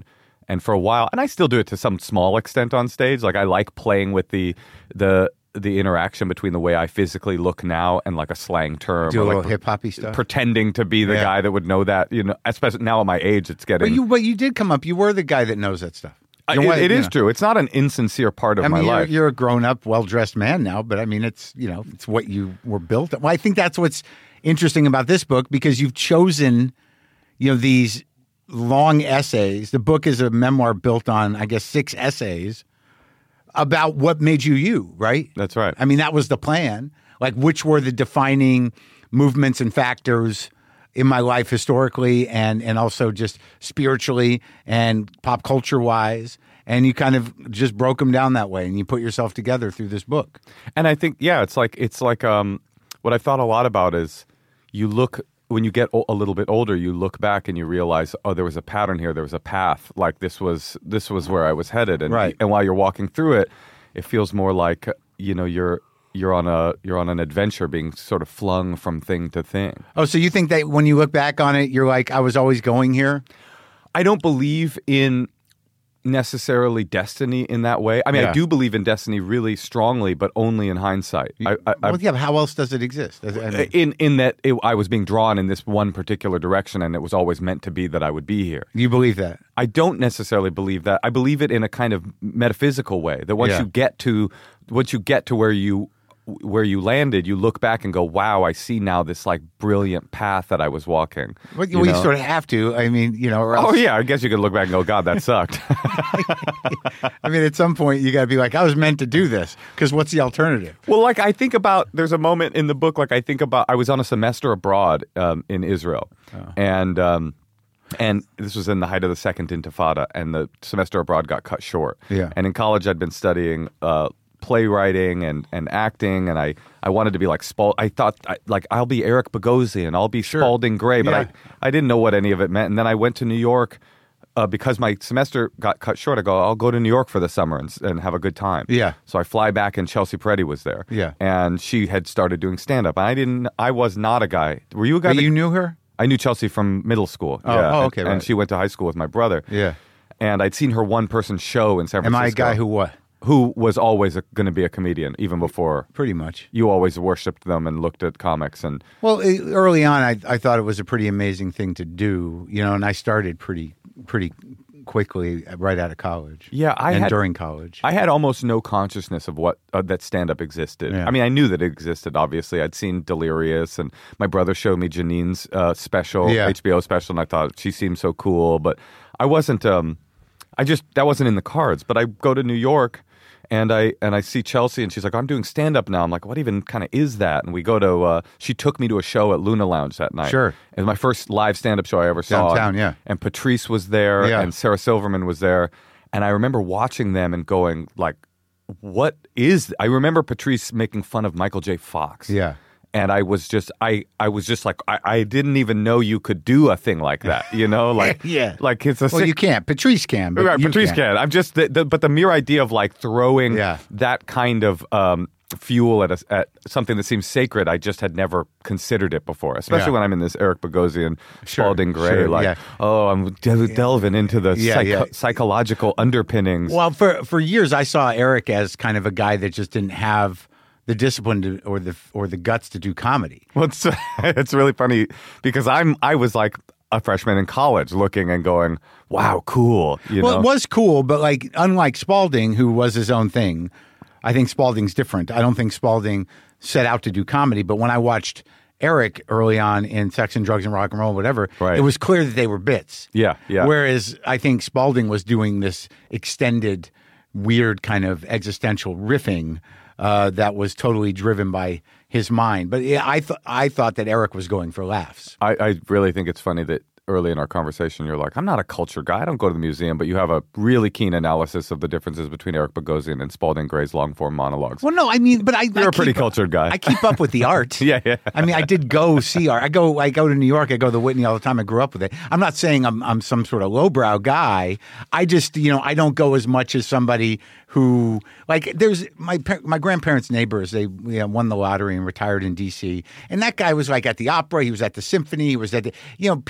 And for a while, and I still do it to some small extent on stage. Like I like playing with the the the interaction between the way I physically look now and like a slang term. Do a or little like hip hoppy stuff. Pretending to be the Yeah. guy that would know that, you know, especially now at my age, it's getting. But you, but you did come up. You were the guy that knows that stuff. I- You're it- one- it you is know. true. It's not an insincere part of I mean, my you're, life. you're a grown-up, well-dressed man now, but I mean, it's you know, it's what you were built. Well, I think that's what's interesting about this book because you've chosen, you know, these long essays. The book is a memoir built on, I guess, six essays about what made you you, right? That's right. I mean, that was the plan. Like, which were the defining movements and factors in my life historically and and also just spiritually and pop culture wise. And you kind of just broke them down that way and you put yourself together through this book. And I think, yeah, it's like, it's like um, what I've thought a lot about is you look, when you get o- a little bit older, you look back and you realize, oh, there was a pattern here. There was a path. Like this was, this was where I was headed. And, Right. and while you're walking through it, it feels more like, you know, you're, you're on a, you're on an adventure being sort of flung from thing to thing. Oh, so you think that when you look back on it, you're like, I was always going here? I don't believe in necessarily destiny in that way. I mean, Yeah. I do believe in destiny really strongly, but only in hindsight. I, I, I, Well, yeah, but how else does it exist? I mean, in in that it, I was being drawn in this one particular direction, and it was always meant to be that I would be here. you believe that? I don't necessarily believe that. I believe it in a kind of metaphysical way. That once Yeah. you get to once you get to where you where you landed, you look back and go, "Wow, I see now this like brilliant path that I was walking." Well, you you, know? sort of have to. I mean, you know, or else, Oh yeah, I guess you could look back and go, "God, that sucked." I mean, at some point, you got to be like, I was meant to do this because what's the alternative? Well, like I think about, there's a moment in the book, like I think about, I was on a semester abroad um, in Israel, Oh. and um, and this was in the height of the Second Intifada, and the semester abroad got cut short. Yeah. And in college, I'd been studying uh, playwriting and, and acting, and I, I wanted to be like Spal. I thought I, like I'll be Eric Bogosian, I'll be Spalding Gray, but Yeah. I I didn't know what any of it meant. And then I went to New York. Uh, because my semester got cut short, I go, I'll go to New York for the summer and, and have a good time. Yeah. So I fly back, and Chelsea Peretti was there. Yeah. And she had started doing stand-up. I didn't, I was not a guy. Were you a guy? But that- you knew her? I knew Chelsea from middle school. Oh, yeah. oh, And- okay, And, right. she went to high school with my brother. Yeah. And I'd seen her one-person show in San Am Francisco. I a guy who what? Who was always going to be a comedian, even before. Pretty much. You always worshipped them and looked at comics. And Well, e- early on, I, I thought it was a pretty amazing thing to do, you know, and I started pretty pretty quickly right out of college. Yeah, I and had- during college. I had almost no consciousness of what uh, that stand-up existed. Yeah. I mean, I knew that it existed. Obviously, I'd seen Delirious, and my brother showed me Janine's uh, special, Yeah. H B O special, and I thought she seemed so cool. But I wasn't. Um, I just that wasn't in the cards. But I go to New York, and I and I see Chelsea, and she's like, "I'm doing stand-up now." I'm like, "What even kind of is that?" And we go to. Uh, she took me to a show at Luna Lounge that night. Sure. It was my first live stand-up show I ever saw. Downtown, yeah. And Patrice was there, Yeah. and Sarah Silverman was there. And I remember watching them and going, like, what is... I remember Patrice making fun of Michael J. Fox. Yeah. And I was just, I, I was just like, I, I didn't even know you could do a thing like that, you know? Like, Yeah. Like it's a Well, sick- you can't. Patrice can. But Right, you Patrice can't. can. I'm just, the, the, but the mere idea of like throwing Yeah. that kind of um, fuel at, a, at something that seems sacred, I just had never considered it before. Especially Yeah. when I'm in this Eric Bogosian, Sure, Spalding Gray, sure, like, yeah. oh, I'm del- delving into the Yeah, psycho- yeah. psychological underpinnings. Well, for for years, I saw Eric as kind of a guy that just didn't have the discipline to, or the or the guts to do comedy. Well, it's, it's really funny because I'm, I was like a freshman in college looking and going, wow, cool. You Well, know? it was cool, but like unlike Spalding, who was his own thing, I think Spalding's different. I don't think Spalding set out to do comedy, but when I watched Eric early on in Sex and Drugs and Rock and Roll, whatever, Right. it was clear that they were bits. Yeah, yeah. Whereas I think Spalding was doing this extended, weird kind of existential riffing uh, that was totally driven by his mind. But yeah, I thought I thought that Eric was going for laughs. I, I really think it's funny that early in our conversation, you're like, I'm not a culture guy. I don't go to the museum, but you have a really keen analysis of the differences between Eric Bogosian and Spalding Gray's long form monologues. Well, no, I mean, but I You're I a pretty keep- cultured guy. I keep up with the art. Yeah, yeah. I mean, I did go see art. I go, I go to New York. I go to the Whitney all the time. I grew up with it. I'm not saying I'm, I'm some sort of lowbrow guy. I just, you know, I don't go as much as somebody who, like, there's my par- my grandparents' neighbors. They you know, won the lottery and retired in D C. And that guy was like at the opera. He was at the symphony. He was at the, you know, people who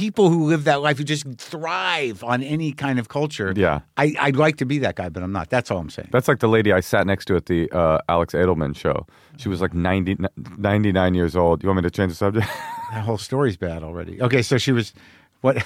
who live that life, who just thrive on any kind of culture. Yeah. I, I'd like to be that guy, but I'm not. That's all I'm saying. That's like the lady I sat next to at the uh, Alex Edelman show. She was like ninety, ninety-nine years old. You want me to change the subject? That whole story's bad already. Okay, so she was, what?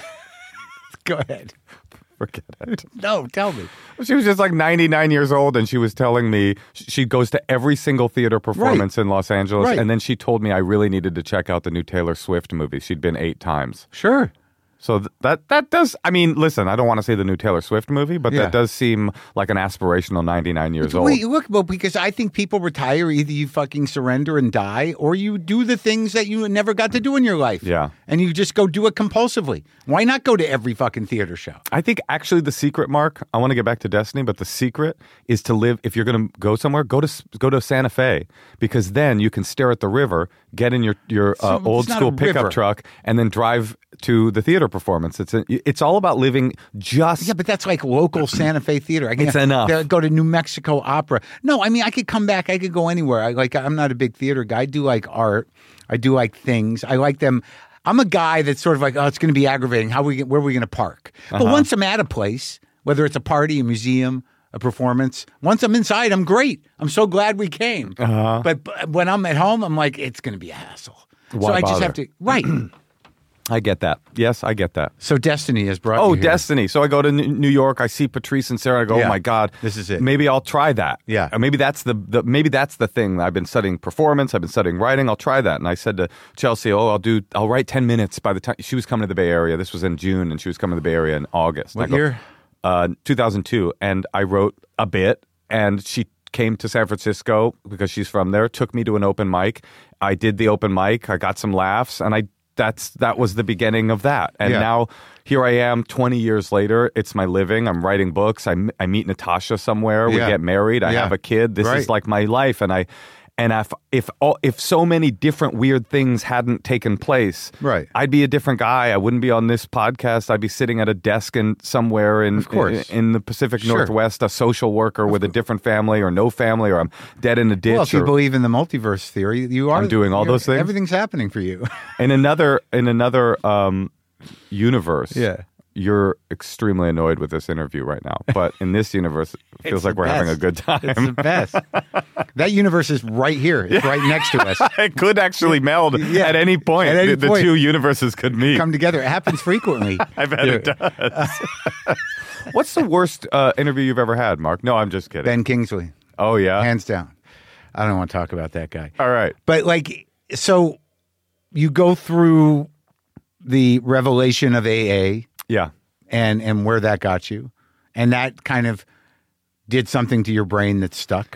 Go ahead. Forget it. No, tell me. She was just like ninety-nine years old, and she was telling me she goes to every single theater performance Right. in Los Angeles. Right. And then she told me I really needed to check out the new Taylor Swift movie. She'd been eight times. Sure. So th- that that does, I mean, listen, I don't want to say the new Taylor Swift movie, but Yeah. that does seem like an aspirational ninety-nine years old. Wait, look, well, because I think people retire, either you fucking surrender and die, or you do the things that you never got to do in your life. Yeah. And you just go do it compulsively. Why not go to every fucking theater show? I think actually the secret, Mark, I want to get back to Destiny, but the secret is to live, if you're going to go somewhere, go to go to Santa Fe, because then you can stare at the river, get in your, your uh, it's old not school a pickup river. truck, and then drive to the theater performance. It's a, it's all about living just... Yeah, but that's like local Santa Fe theater. I can It's enough. Go to New Mexico Opera. No, I mean, I could come back. I could go anywhere. I like. I'm not a big theater guy. I do like art. I do like things. I like them. I'm a guy that's sort of like, oh, it's going to be aggravating. How we where are we going to park? But Uh-huh. once I'm at a place, whether it's a party, a museum, a performance, once I'm inside, I'm great. I'm so glad we came. Uh-huh. But, but when I'm at home, I'm like, it's going to be a hassle. Why so I just bother? have to right. I get that. Yes, I get that. So Destiny has brought. Oh, you here. Destiny. So I go to N- New York. I see Patrice and Sarah. I go, Yeah. oh my God, This is it. Maybe I'll try that. Yeah. Or maybe that's the, the maybe that's the thing. I've been studying performance. I've been studying writing. I'll try that. And I said to Chelsea, oh, I'll do. I'll write ten minutes by the time she was coming to the Bay Area. This was in June, and she was coming to the Bay Area in August. What And I go, year? Uh, two thousand two. And I wrote a bit, and she came to San Francisco because she's from there. Took me to an open mic. I did the open mic. I got some laughs, and I. That's that was the beginning of that, and Yeah. now here I am, twenty years later. It's my living. I'm writing books. I, m- I meet Natasha somewhere. We Yeah. get married. I Yeah. have a kid. This Right. is like my life, and I and if if all, if so many different weird things hadn't taken place, Right. I'd be a different guy. I wouldn't be on this podcast. I'd be sitting at a desk in somewhere in Of course. in, in the Pacific Sure. Northwest, a social worker with a different family or no family, or I'm dead in a ditch. Well, if you or- believe in the multiverse theory, you are I'm doing all you're- those things? Everything's happening for you. in another in another um, universe, Yeah. you're extremely annoyed with this interview right now. But in this universe, it feels It's like the we're having a best. good time. It's the best. That universe is right here. It's right next to us. It could actually meld Yeah. at any point. At any the, point. the two universes could meet. Come together. It happens frequently. I bet it does. What's the worst uh, interview you've ever had, Mark? No, I'm just kidding. Ben Kingsley, oh yeah. hands down. I don't want to talk about that guy. All right. But like, so you go through the revelation of A A Yeah. and and where that got you, and that kind of did something to your brain that stuck.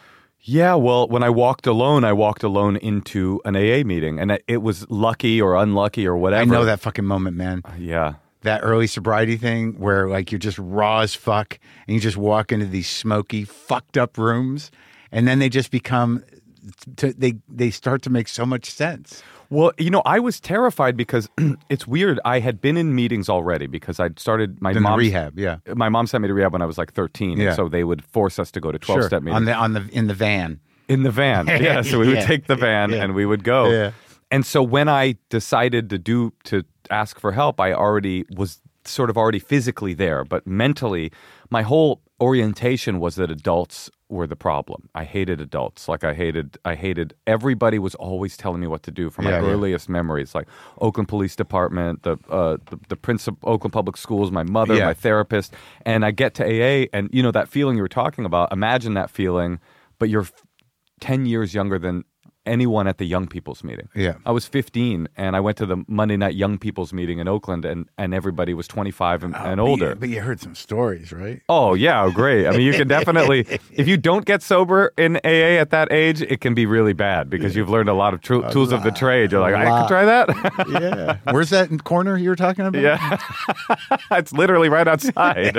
Yeah, well, when I walked alone, I walked alone into an A A meeting, and it- it was lucky or unlucky or whatever. I know that fucking moment, man. Yeah. That early sobriety thing where like you're just raw as fuck and you just walk into these smoky, fucked up rooms, and then they just become to, they they start to make so much sense. Well, you know, I was terrified because it's weird. I had been in meetings already because I'd started my In the mom rehab, yeah. My mom sent me to rehab when I was like thirteen, Yeah. and so they would force us to go to twelve-step meetings on the on the in the van. in the van. Yeah, so we would Yeah. take the van Yeah. and we would go. Yeah. And so when I decided to do to ask for help, I already was sort of already physically there, but mentally, my whole orientation was that adults were the problem. I hated adults. Like I hated, I hated. Everybody was always telling me what to do. From my Yeah, yeah. earliest memories, like Oakland Police Department, the uh, the, the principal, Oakland Public Schools, my mother, Yeah. my therapist, and I get to A A, and you know that feeling you were talking about. Imagine that feeling, but you're f- ten years younger than anyone at the young people's meeting. Yeah. I was fifteen, and I went to the Monday night young people's meeting in Oakland, and, and everybody was twenty-five and, and But older. you, but you heard some stories, right? Oh, yeah, great. I mean, you can definitely, if you don't get sober in A A at that age, it can be really bad because you've learned a lot of tru- tools of the trade. You're like, I lot. could try that? Yeah. Where's that corner you were talking about? Yeah. It's literally right outside.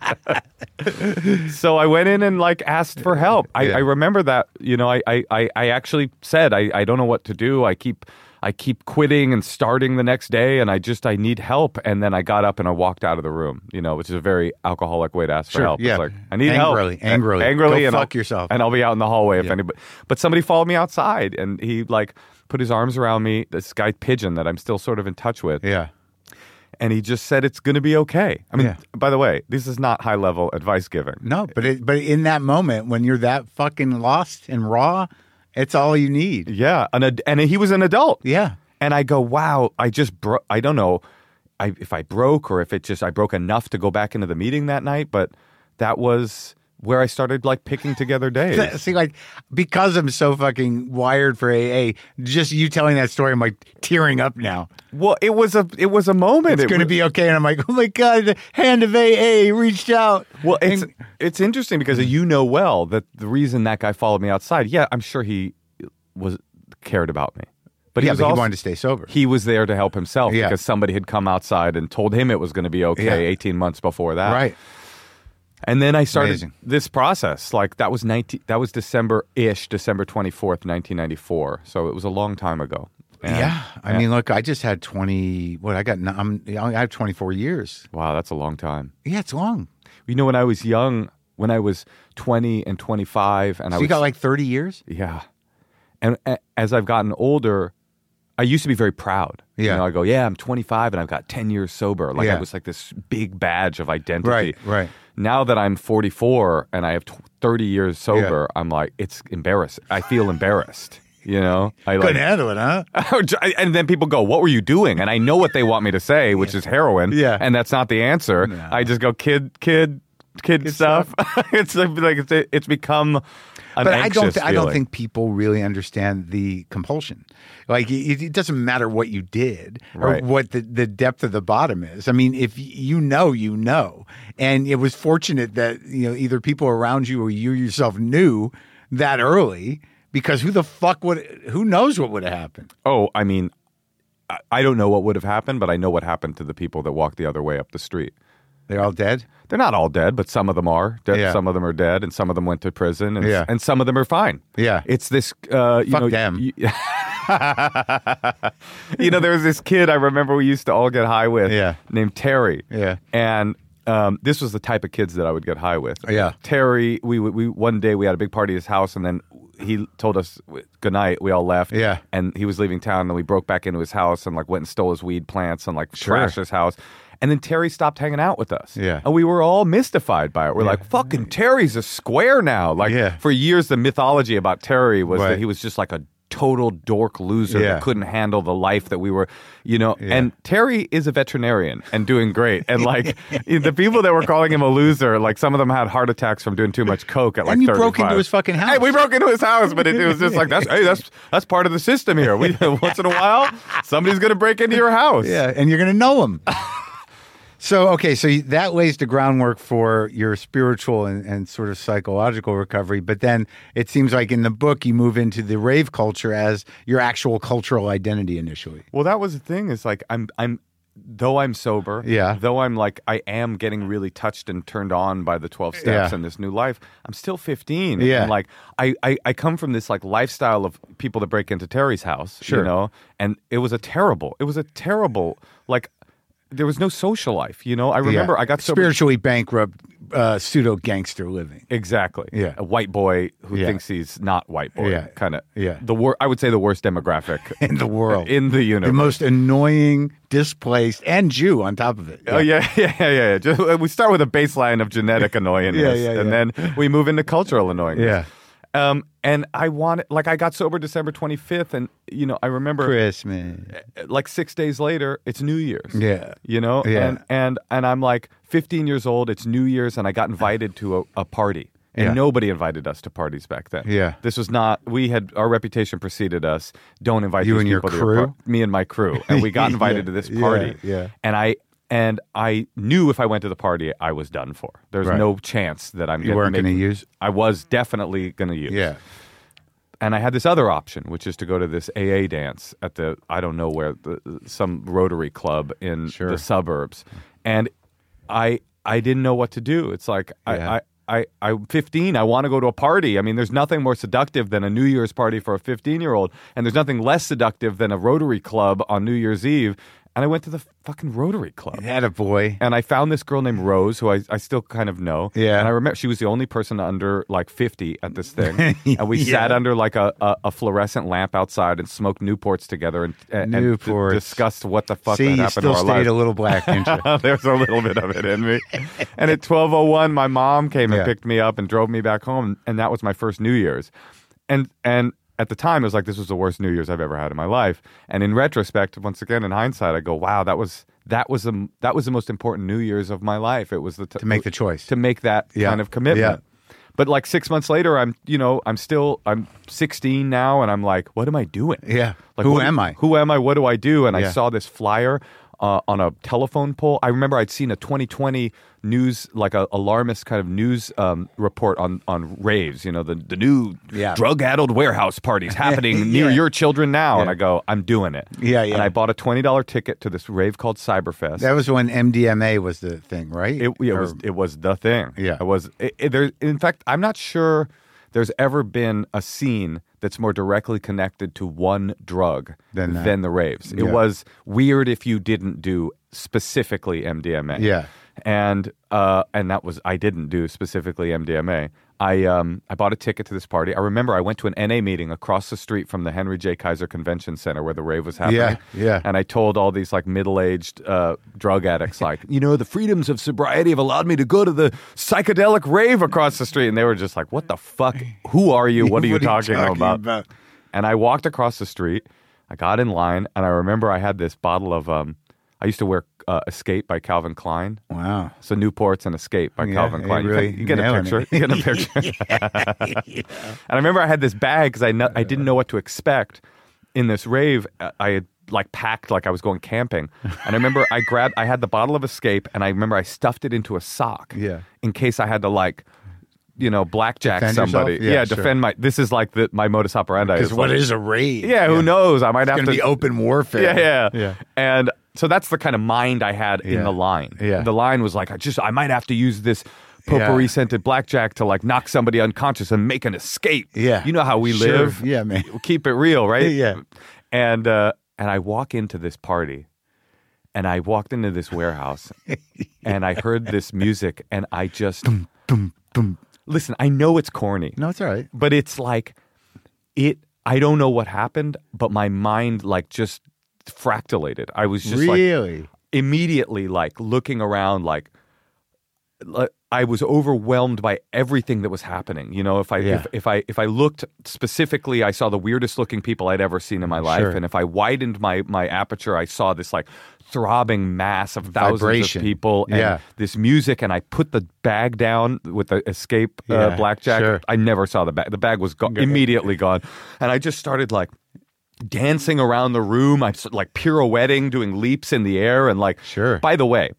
So I went in and like asked for help. I, Yeah. I remember that, you know, I, I, I- I actually said, I, I don't know what to do. I keep I keep quitting and starting the next day, and I just I need help. And then I got up and I walked out of the room, you know, which is a very alcoholic way to ask Sure, for help. yeah. It's like, I need Angrily, help. angrily. Angrily. Go and fuck I'll, yourself. And I'll be out in the hallway if Yeah. anybody. But somebody followed me outside, and he like put his arms around me, this guy Pigeon that I'm still sort of in touch with. Yeah. and he just said it's going to be okay. I mean, Yeah. by the way, this is not high level advice giving. No, but it, but in that moment when you're that fucking lost and raw, it's all you need. Yeah, an ad- and he was an adult. Yeah. And I go, wow, I just broke. I don't know I, if I broke or if it just I broke enough to go back into the meeting that night, but that was where I started like picking together days. See, like, because I'm so fucking wired for A A, just you telling that story, I'm like tearing up now. Well, it was a it was a moment. It's It going to was- be okay. And I'm like, oh my God, the hand of A A reached out. Well, it's And- it's interesting because you know well that the reason that guy followed me outside. Yeah, I'm sure he was cared about me, but he yeah, was but also, he wanted to stay sober. he was there to help himself Yeah. because somebody had come outside and told him it was going to be okay. Yeah. eighteen months before that, Right. And then I started Amazing. this process. Like that was nineteen. That was December ish, December twenty fourth, nineteen ninety four. So it was a long time ago. And- Yeah. I and- mean, look, I just had twenty, what I got, I'm, I have twenty-four years. wow, that's a long time. Yeah, it's long. You know, when I was young, when I was twenty and twenty five, and I So was you got like thirty years? yeah, and a- as I've gotten older, I used to be very proud. Yeah. You know, I go, yeah, I'm twenty-five and I've got ten years sober. Like Yeah. it was like this big badge of identity. Right, right. Now that I'm forty-four and I have t- thirty years sober, I'm like, it's embarrassing. I feel embarrassed. You know, I like, Couldn't handle it, huh? and then people go, "What were you doing?" And I know what they want me to say, which is heroin. Yeah. and that's not the answer. No. I just go, "Kid, kid, kid, Kid stuff." it's like, like it's, it's become an But I don't. anxious Th- I don't feeling. think people really understand the compulsion. Like it, it doesn't matter what you did or Right. what the, the depth of the bottom is. I mean, if y- you know, you know. And it was fortunate that you know either people around you or you yourself knew that early. Because who the fuck would? Who knows what would have happened? Oh, I mean, I, I don't know what would have happened, but I know what happened to the people that walked the other way up the street. They're all dead. They're not all dead, but some of them are. Dead. Yeah. Some of them are dead, and some of them went to prison, and, Yeah. and some of them are fine. Yeah. It's this. Uh, you Fuck know, them. You, you know, there was this kid I remember we used to all get high with. Yeah. Named Terry. Yeah. And um, this was the type of kids that I would get high with. Yeah. Terry. We we one day we had a big party at his house, and then he told us good night. We all left. Yeah. And he was leaving town, and we broke back into his house and like went and stole his weed plants and like Sure. trashed his house. And then Terry stopped hanging out with us. Yeah. And we were all mystified by it. We're like, fucking Terry's a square now. Like Yeah. for years, the mythology about Terry was Right. that he was just like a total dork loser Yeah. that couldn't handle the life that we were, you know. Yeah. And Terry is a veterinarian and doing great. And like the people that were calling him a loser, like some of them had heart attacks from doing too much coke at like And you thirty-five. broke into his fucking house. Hey, we broke into his house, but it, it was just like that's hey, that's that's part of the system here. We once in a while, somebody's gonna break into your house. Yeah, and you're going to know him. So, okay, so you- that lays the groundwork for your spiritual and, and sort of psychological recovery. But then it seems like in the book, you move into the rave culture as your actual cultural identity initially. Well, that was the thing. Is like I'm I'm though I'm sober. Yeah. Though I'm like I am getting really touched and turned on by the twelve steps Yeah. and this new life. I'm still fifteen. Yeah. And like I, I I come from this like lifestyle of people that break into Terry's house. Sure. You know, and it was a terrible. It was a terrible like. There was no social life, you know. I remember Yeah. I got sober. spiritually bankrupt, uh, pseudo gangster living. Exactly. Yeah. A white boy who Yeah. thinks he's not white boy. Yeah. Kind of. Yeah. The wor- I would say the worst demographic In the world. in the universe. The most annoying, displaced, and Jew on top of it. Oh yeah, yeah, yeah, yeah. Just, we start with a baseline of genetic annoyingness, Yeah, yeah, and yeah. then we move into cultural annoyingness. Yeah. Um, and I wanted, like, I got sober December twenty-fifth, and you know, I remember, Christmas. like, six days later, it's New Year's. Yeah. You know, Yeah. and and and I'm like fifteen years old. It's New Year's, and I got invited to a, a party. And Yeah. nobody invited us to parties back then. Yeah. This was not, we had, our reputation preceded us. Don't invite You these and your people to crew? your par- me and my crew. And we got invited Yeah, to this yeah, party. yeah. And I, and I knew if I went to the party, I was done for. There's Right. no chance that I'm You weren't make- gonna use? I was definitely going to use. Yeah. And I had this other option, which is to go to this A A dance at the, I don't know where, the, some Rotary Club in Sure. the suburbs. And I I didn't know what to do. It's like, Yeah. I, I, I, I'm fifteen. I want to go to a party. I mean, there's nothing more seductive than a New Year's party for a fifteen-year-old. And there's nothing less seductive than a Rotary Club on New Year's Eve. and I went to the fucking Rotary Club. Had a boy. And I found this girl named Rose, who I, I still kind of know. Yeah. And I remember she was the only person under like fifty at this thing. And we Yeah. sat under like a, a, a fluorescent lamp outside and smoked Newports together and, and, and Newports. d- discussed what the fuck See, had you happened still to our stayed lives. a little black, didn't you? There's a little bit of it in me. And at twelve oh one, my mom came and Yeah. picked me up and drove me back home. And that was my first New Year's. And and at the time, it was like, this was the worst New Year's I've ever had in my life. And in retrospect, once again, in hindsight, I go, wow, that was that was the that was the most important New Year's of my life. It was the t- To make the choice. to make that Yeah. kind of commitment. Yeah. But like six months later, I'm you know I'm still I'm sixteen now, and I'm like, what am I doing? Yeah. Like, Who what- am I? Who am I? What do I do? And Yeah. I saw this flyer uh, on a telephone pole. I remember I'd seen a twenty twenty news, like a alarmist kind of news um, report on on raves. You know, the the new Yeah. drug-addled warehouse parties happening near Yeah. your children now. And Yeah. I go, I'm doing it. Yeah, yeah. And I bought a twenty dollar ticket to this rave called Cyberfest. That was when M D M A was the thing, right? It, it Or- was it was the thing. Yeah. it was. It, it, there, in fact, I'm not sure there's ever been a scene that's more directly connected to one drug Than that. than the raves. It Yeah. was weird if you didn't do specifically M D M A. Yeah. and uh, and that was I didn't do specifically M D M A. I um I bought a ticket to this party. I remember I went to an N A meeting across the street from the Henry J. Kaiser Convention Center where the rave was happening. Yeah, yeah. And I told all these like middle-aged uh, drug addicts, like, you know, the freedoms of sobriety have allowed me to go to the psychedelic rave across the street, and they were just like, "What the fuck? Who are you? What are you talking, about? And I walked across the street. I got in line, and I remember I had this bottle of. Um, I used to wear uh, Escape by Calvin Klein. Wow. So Newports and Escape by Yeah, Calvin you Klein. You, really can- you get a nailing picture. it. You get a picture. And I remember I had this bag because I no, I didn't know what to expect in this rave. uh, I had like packed like I was going camping, and I remember I grabbed. I had the bottle of Escape, and I remember I stuffed it into a sock. Yeah. In case I had to like. You know, blackjack Defend somebody. yourself? Yeah, Yeah, sure. defend my. This is like the, my modus operandi. Because is what like- is a raid? Yeah, who knows? I might It's have going to to be open warfare. yeah, yeah, Yeah. And so that's the kind of mind I had Yeah. in the line. Yeah. The line was like, I just, I might have to use this potpourri Yeah. scented blackjack to like knock somebody unconscious and make an escape. Yeah. You know how we Sure. live. Yeah, man. Keep it real, right? Yeah. And uh, and I walk into this party, and I walked into this warehouse, and I heard this music, and I just listen. I know it's corny. No, it's all right. But it's like it I don't know what happened, but my mind like just fractalated. I was just like Really? immediately like looking around like like, I was overwhelmed by everything that was happening. You know, if I Yeah. if, if I if I looked specifically, I saw the weirdest looking people I'd ever seen in my life. Sure. And if I widened my my aperture, I saw this like throbbing mass of thousands Vibration. of people and Yeah. this music. And I put the bag down with the Escape uh, Yeah, blackjack. sure. I never saw the bag. The bag was go- immediately gone. And I just started like dancing around the room. I was like pirouetting, doing leaps in the air, and like. Sure. By the way,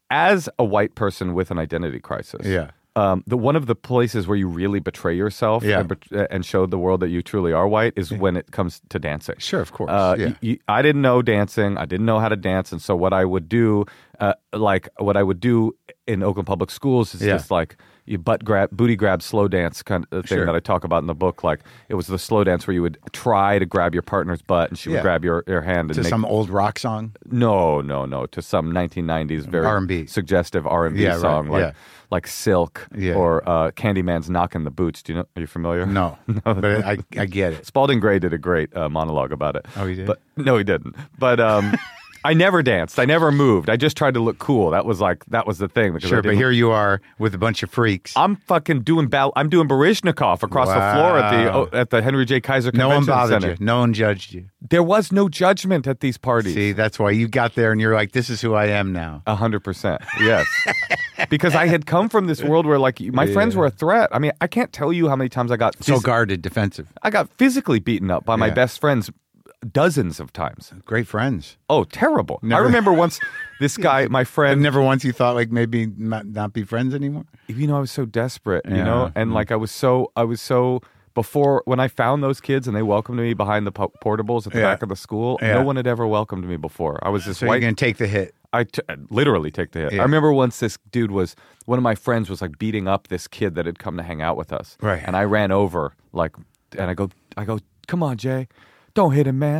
as a white person with an identity crisis, Yeah. um, the one of the places where you really betray yourself Yeah. and, bet- and show the world that you truly are white is when it comes to dancing. Sure, of course. Uh, Yeah. y- y- I didn't know dancing. I didn't know how to dance, and so what I would do, uh, like what I would do in Oakland Public Schools, is Yeah. just like you butt grab, booty grab, slow dance kind of thing Sure. that I talk about in the book. Like it was the slow dance where you would try to grab your partner's butt, and she Yeah. would grab your, your hand and To make some old rock song? no, no, no. To some nineteen nineties very R and B. suggestive R and B Yeah, right, song like yeah. like Silk Yeah. or uh, Candyman's "Knockin' the Boots." Do you know? Are you familiar? No. but I, I get it. Spalding Gray did a great uh, monologue about it. Oh, he did? But no, he didn't. But um, I never danced. I never moved. I just tried to look cool. That was like that was the thing. because I Sure, but didn't- here you are with a bunch of freaks. I'm fucking doing ball- I'm doing Baryshnikov across the floor at the Wow. oh, at the Henry J. Kaiser No Convention one bothered Center. you. No one judged you. There was no judgment at these parties. See, that's why you got there and you're like, this is who I am now. A hundred percent, yes. Because I had come from this world where, like, my friends were a threat. I mean, I can't tell you how many times I got So phys- guarded, defensive. I got physically beaten up by my Yeah. best friends dozens of times. Great friends. Oh, terrible! Never- I remember once this guy, my And friend, never once you thought like maybe not, not be friends anymore? you know, I was so desperate, you Yeah. know, and like I was so, I was so. Before, when I found those kids and they welcomed me behind the po- portables at the Yeah. back of the school, Yeah. no one had ever welcomed me before. I was this So white you're going to take the hit. I t- literally take the hit. Yeah. I remember once this dude was, one of my friends was like beating up this kid that had come to hang out with us. Right. And I ran over, like, and I go, I go, come on, Jay, don't hit him, man.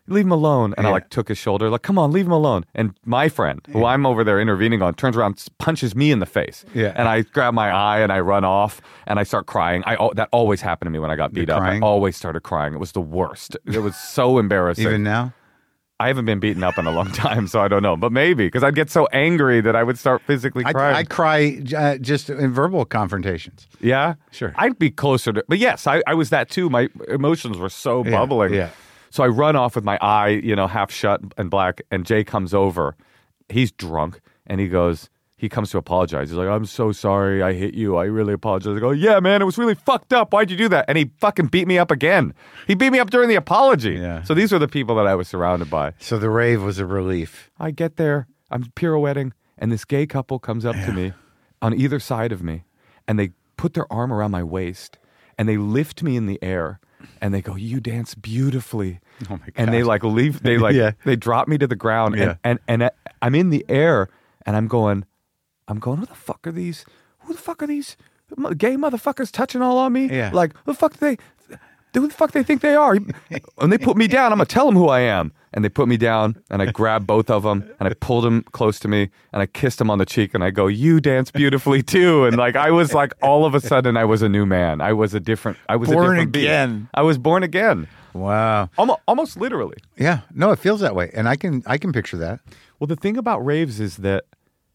leave him alone. And I Yeah. like took his shoulder, like, come on, leave him alone. And my friend, who I'm over there intervening on, turns around, punches me in the face. Yeah. And I grab my eye and I run off and I start crying. I al- that always happened to me when I got beat You're up. crying? I always started crying. It was the worst. It was so embarrassing. Even now? I haven't been beaten up in a long time, so I don't know. But maybe because I'd get so angry that I would start physically I, crying. I cry uh, just in verbal confrontations. Yeah, Sure. I'd be closer to, but yes, I, I was that too. My emotions were so Yeah, bubbling. yeah. So I run off with my eye, you know, half shut and black. And Jay comes over. He's drunk, and he goes. He comes to apologize. He's like, "I'm so sorry. I hit you. I really apologize." I go, "Yeah, man, it was really fucked up. Why'd you do that?" And he fucking beat me up again. He beat me up during the apology. Yeah. So these are the people that I was surrounded by. So the rave was a relief. I get there, I'm pirouetting, and this gay couple comes up to me on either side of me, and they put their arm around my waist, and they lift me in the air, and they go, "You dance beautifully." Oh my And they gosh. like leave, they like, Yeah. they drop me to the ground, Yeah. and, and, and I'm in the air, and I'm going, I'm going, who the fuck are these? Who the fuck are these mo- gay motherfuckers touching all on me? Yeah. Like, who the fuck do they, who the fuck they think they are? And they put me down. I'm going to tell them who I am. And they put me down, and I grabbed both of them, and I pulled them close to me, and I kissed them on the cheek, and I go, "You dance beautifully too." And like, I was like, all of a sudden, I was a new man. I was a different, I was Born a different being. again. I was born again. Wow. Almost, almost literally. Yeah. No, it feels that way, and I can I can picture that. Well, the thing about raves is that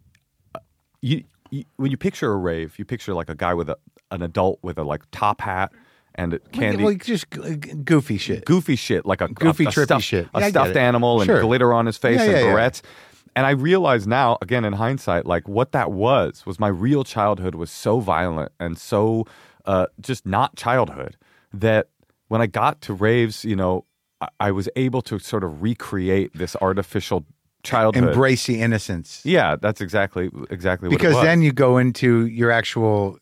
uh, you, you when you picture a rave, you picture like a guy with a an adult with a like top hat and a candy, Well, just g- g- goofy shit. goofy shit, like a Goofy, a, a trippy stuffed, shit. a Yeah, I get stuffed it. animal and Sure. glitter on his face Yeah, and yeah, yeah. barrettes. And I realize now, again in hindsight, like what that was was my real childhood was so violent and so uh, just not childhood that when I got to raves, you know, I, I was able to sort of recreate this artificial childhood. Embrace the innocence. Yeah, that's exactly exactly what Because it was. then you go into your actual,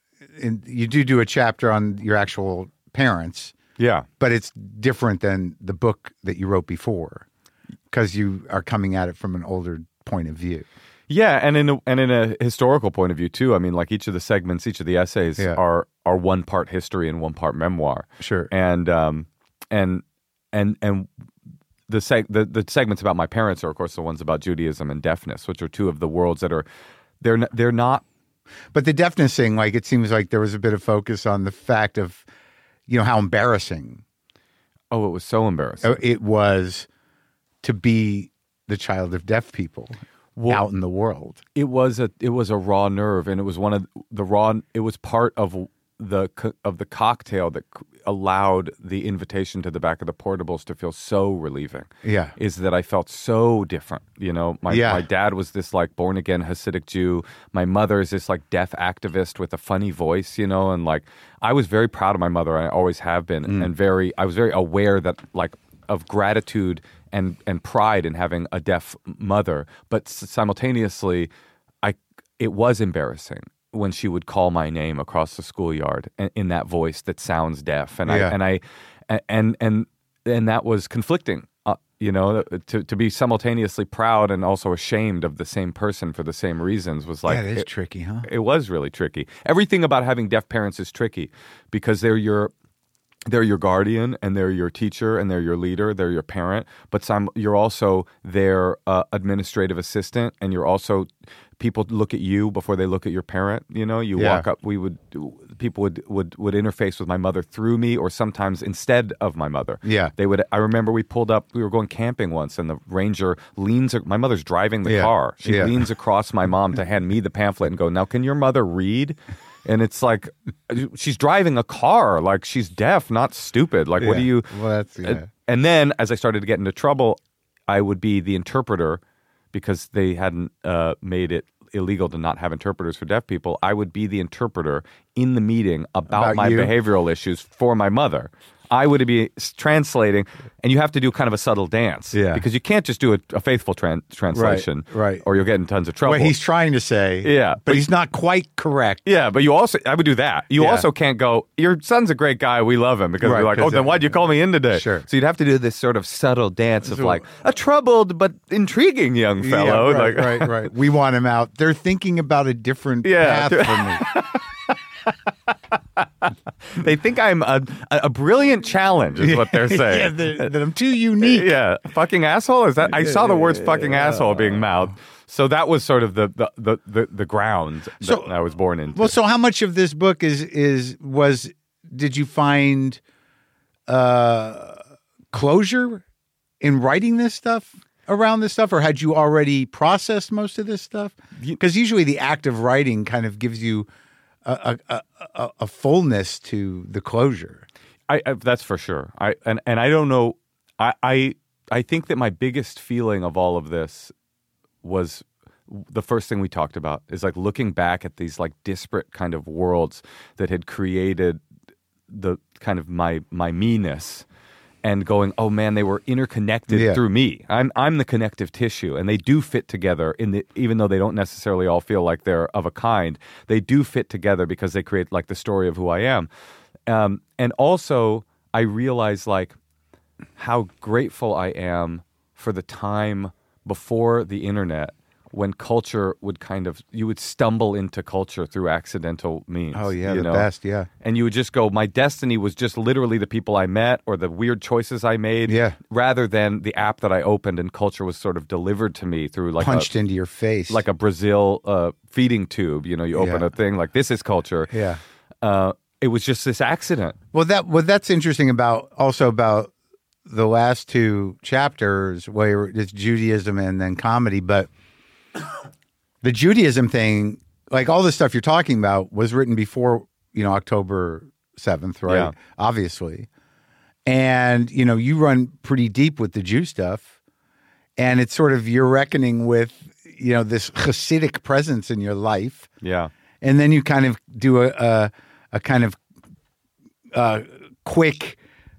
in, you do do a chapter on your actual parents, yeah, but it's different than the book that you wrote before because you are coming at it from an older point of view. yeah, and in a, and in a historical point of view too. I mean, like each of the segments, each of the essays Yeah. are are one part history and one part memoir. Sure. and um and and and the seg the, the segments about my parents are of course the ones about Judaism and deafness, which are two of the worlds that are they're n- they're not. But the deafness thing, like it seems like there was a bit of focus on the fact of, you know, how embarrassing Oh, it was so embarrassing. it was to be the child of deaf people Well- out in the world. It was a it was a raw nerve, and it was one of the raw. It was part of the co- of the cocktail that c- allowed the invitation to the back of the portables to feel so relieving. Yeah. Is that I felt so different. You know, my Yeah. my dad was this like born again Hasidic Jew. My mother is this like deaf activist with a funny voice. You know, and like I was very proud of my mother. I always have been, Mm. and very I was very aware that like of gratitude and and pride in having a deaf mother, but s- simultaneously, I it was embarrassing when she would call my name across the schoolyard in, in that voice that sounds deaf, and Yeah. I and I and and and that was conflicting. Uh, you know, to to be simultaneously proud and also ashamed of the same person for the same reasons was like yeah, it is it- tricky, huh? it was really tricky. Everything about having deaf parents is tricky because they're your they're your guardian and they're your teacher and they're your leader, they're your parent, but some, you're also their uh, administrative assistant, and you're also people look at you before they look at your parent. You know, you Yeah. walk up. We would people would would would interface with my mother through me, or sometimes instead of my mother. Yeah. they would. I remember we pulled up. We were going camping once, and the ranger leans. My mother's driving the Yeah. car. She Yeah. leans across my mom to hand me the pamphlet and go, "Now, can your mother read?" And it's like she's driving a car, like she's deaf, not stupid. Like, what do Yeah. you? Well, that's yeah. And, and then, as I started to get into trouble, I would be the interpreter because they hadn't uh, made it illegal to not have interpreters for deaf people. I would be the interpreter in the meeting about, About my you? behavioral issues for my mother. I would be s- translating, and you have to do kind of a subtle dance, Yeah. because you can't just do a, a faithful tran- translation, right. Or you'll get in tons of trouble. What he's trying to say, Yeah, but, but- he's not quite correct. Yeah, but you also, I would do that. You Yeah. also can't go, your son's a great guy, we love him, because Right, we're like, oh, 'cause then it- why'd you call me in today? Sure. So you'd have to do this sort of subtle dance of So- like, a troubled but intriguing young fellow. Yeah, right, like, right, right. We want him out. They're thinking about a different Yeah. path for me. They think I'm a, a brilliant challenge, is what they're saying. yeah, that, that I'm too unique. Yeah, fucking asshole. Is that? I saw the words "fucking asshole" being mouthed. So that was sort of the the the the, the ground that So- I was born into. Well, so how much of this book is is was did you find uh, closure in writing this stuff around this stuff, or had you already processed most of this stuff? Because usually the act of writing kind of gives you a a, a, a fullness to the closure. I, I that's for sure. I and and I don't know. I I I think that my biggest feeling of all of this was the first thing we talked about is like looking back at these like disparate kind of worlds that had created the kind of my my me-ness and going, oh man, they were interconnected Yeah. through me. I'm I'm the connective tissue, and they do fit together in the even though they don't necessarily all feel like they're of a kind, they do fit together because they create like the story of who I am. Um, and also I realize like how grateful I am for the time before the internet, when culture would kind of, you would stumble into culture through accidental means. Oh yeah, you the know? best. Yeah, And you would just go, my destiny was just literally the people I met or the weird choices I made, Yeah. rather than the app that I opened and culture was sort of delivered to me through like punched a, into your face, like a Brazil uh, feeding tube. You know, you open Yeah. a thing like, this is culture. yeah. Uh, it was just this accident. Well, that what that's interesting about also about the last two chapters, where it's Judaism and then comedy, but the Judaism thing, like all the stuff you're talking about, was written before, you know, October seventh, right? Yeah. Obviously. And, you know, you run pretty deep with the Jew stuff, and it's sort of you're reckoning with, you know, this Hasidic presence in your life. Yeah. And then you kind of do a a, a kind of uh, quick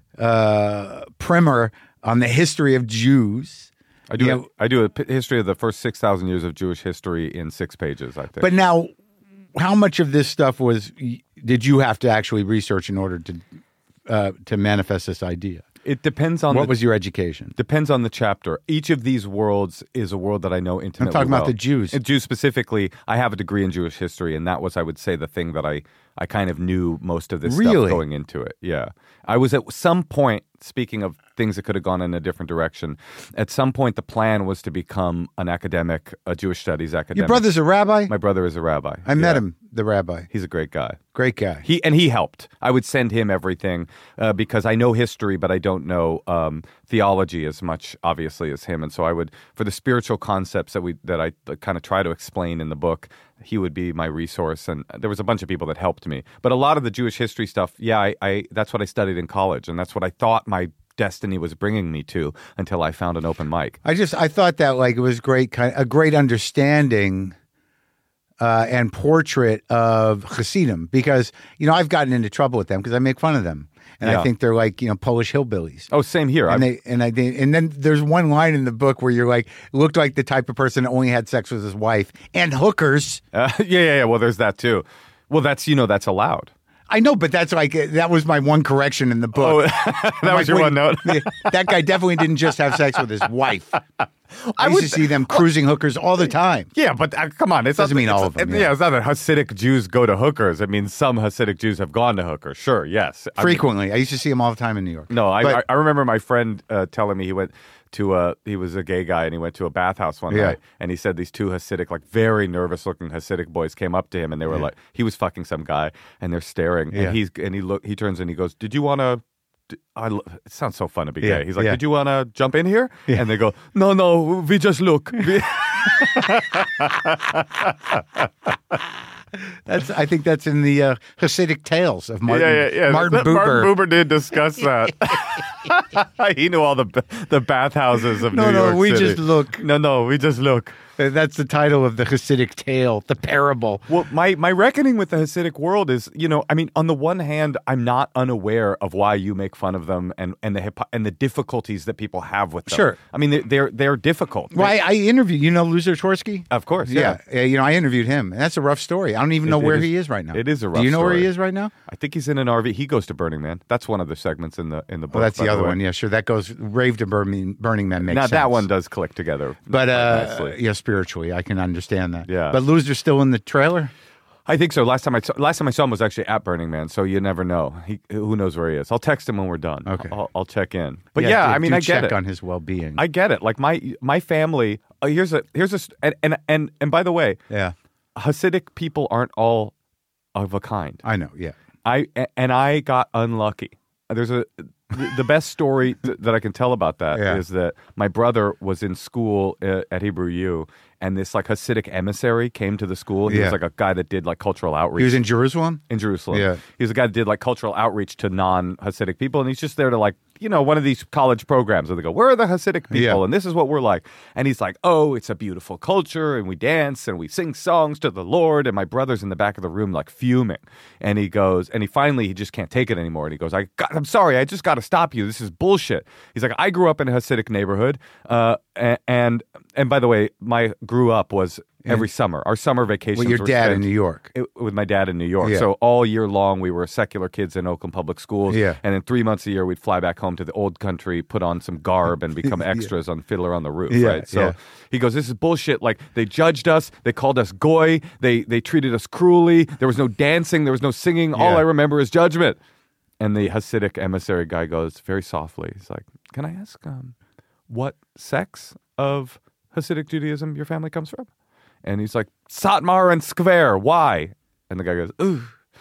uh, primer on the history of Jews. I do. You A, know, I do a p- history of the first six thousand years of Jewish history in six pages. I think. but now, how much of this stuff was did you have to actually research in order to uh, to manifest this idea? it depends on What the, was your education? depends on the chapter. Each of these worlds is a world that I know intimately. I'm talking about well. the Jews. And Jews specifically. I have a degree in Jewish history, and that was, I would say, the thing that I I kind of knew most of this Really? stuff going into it. Yeah, I was at some point. Speaking of things that could have gone in a different direction, at some point the plan was to become an academic, a Jewish studies academic. Your brother's a rabbi? My brother is a rabbi. I met Yeah. him, the rabbi. He's a great guy. Great guy. He and he helped. I would send him everything uh, because I know history, but I don't know um, theology as much, obviously, as him. And so I would, for the spiritual concepts that we that I kind of try to explain in the book, he would be my resource. And there was a bunch of people that helped me. But a lot of the Jewish history stuff, yeah, I, I that's what I studied in college, and that's what I thought my destiny was bringing me to until I found an open mic. I just I thought that like it was great, kind a great understanding uh, and portrait of Hasidim, because you know I've gotten into trouble with them because I make fun of them, and Yeah. I think they're like you know Polish hillbillies. Oh, same here. And I- they and I did, and then there's one line in the book where you're like looked like the type of person that only had sex with his wife and hookers. uh, yeah, yeah, yeah. Well, there's that too. Well, that's you know that's allowed. I know, but that's like that was my one correction in the book. that I'm was like, your wait, one note. that guy definitely didn't just have sex with his wife. I, used would- to see them cruising hookers all the time. Yeah, but uh, come on, it Doesn't mean all of them, Yeah. yeah. it's not that Hasidic Jews go to hookers. It means some Hasidic Jews have gone to hookers. Sure, yes, I mean, Frequently, I used to see them all the time in New York. no, I, But- I I remember my friend uh, telling me he went to a he was a gay guy and he went to a bathhouse one Yeah. night and he said these two Hasidic, like very nervous looking Hasidic boys came up to him and they were like, he was fucking some guy and they're staring Yeah. and he's and he look he turns and he goes, did you want to? I, lo- it sounds so fun to be Yeah, gay. He's like, yeah. did you want to jump in here? And they go, no, no, we just look. We- That's I think that's in the uh, Hasidic Tales of Martin, yeah, yeah, yeah. Martin That- Buber. Martin Buber did discuss that. He knew all the the bathhouses of No, New no, York we City. just look. No, no, we just look. Uh, That's the title of the Hasidic tale, the parable. Well, my, my reckoning with the Hasidic world is, you know, I mean, on the one hand, I'm not unaware of why you make fun of them and, and the hypo- and the difficulties that people have with them. Sure. I mean, they're they're, they're difficult. Well, I, I interviewed, you know, Loser Chorsky? Of course, yeah. Yeah. you know, I interviewed him. And that's a rough story. I don't even know It- it where is- he is right now. it is a rough Do you know where he story. is right now? I think he's in an R V. He goes to Burning Man. That's one of the segments in the in the book. Well, that's by the other way. one. Yeah, sure. That goes, Rave to Burning, Burning Man makes Now sense. that one does click together, But, quite uh, nicely. yeah, spiritually, I can understand that. Yeah. But Loser's still in the trailer? I think so. Last time I saw, last time I saw him was actually at Burning Man, so you never know. He, who knows where he is? I'll text him when we're done. Okay. I'll, I'll check in. But yeah, do- I mean, do I get check it. on his well-being. I get it. Like my my family. Uh, here's a here's a and, and and and by the way, yeah, Hasidic people aren't all of a kind. I know. Yeah, I and I got unlucky. There's a the the best story th- that I can tell about that is Yeah. that my brother was in school uh, at Hebrew U, and this like Hasidic emissary came to the school. He Yeah. was like a guy that did like cultural outreach. he was in Jerusalem. in Jerusalem. Yeah. He was a guy that did like cultural outreach to non-Hasidic people, and he's just there to like, you know, one of these college programs where they go, where are the Hasidic people? Yeah. And this is what we're like. And he's like, oh, it's a beautiful culture, and we dance and we sing songs to the Lord. And my brother's in the back of the room like fuming. And he goes, and he finally, he just can't take it anymore. And he goes, I got, I'm sorry, I just got to stop you. This is bullshit. He's like, I grew up in a Hasidic neighborhood. Uh, a- and, and by the way, my grew up was every summer. Our summer vacations With your were dad spent- in New York. it, with my dad in New York. Yeah. So all year long, we were secular kids in Oakland Public Schools. Yeah. And then three months a year, we'd fly back home to the old country, put on some garb, and become extras on Fiddler on the Roof. Yeah, Right. So yeah. he goes, "This is bullshit. Like they judged us, they called us goy, they they treated us cruelly. There was no dancing, there was no singing. All Yeah. I remember is judgment." And the Hasidic emissary guy goes very softly. He's like, "Can I ask um, what sects of Hasidic Judaism your family comes from?" And he's like, Satmar and Skver. Why? And the guy goes, ooh,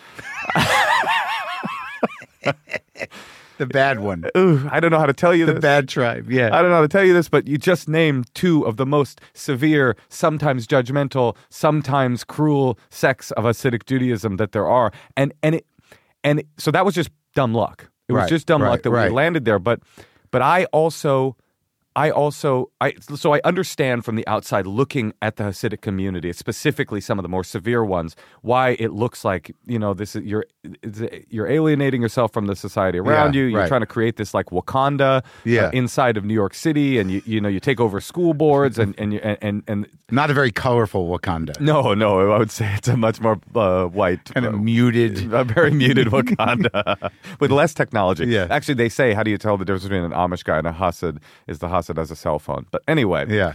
The bad one. ooh, I don't know how to tell you The this. bad tribe. Yeah. I don't know how to tell you this, but you just named two of the most severe, sometimes judgmental, sometimes cruel sects of Hasidic Judaism that there are. And and it and it, so that was just dumb luck. It was Right, just dumb right, luck that right. we landed there. But but I also I also I so I understand from the outside looking at the Hasidic community, specifically some of the more severe ones, why it looks like, you know, this is you're it's- you're alienating yourself from the society around Yeah, you. You're right. trying to create this like Wakanda Yeah. uh, inside of New York City, and you you know you take over school boards and and you, and, and and Not a very colorful Wakanda. no no I would say it's a much more uh, white Kind of uh, muted. a very muted Wakanda with less technology. Yeah. Actually, they say, how do you tell the difference between an Amish guy and a Hasid? Is the Hasid has a cell phone? But anyway, Yeah.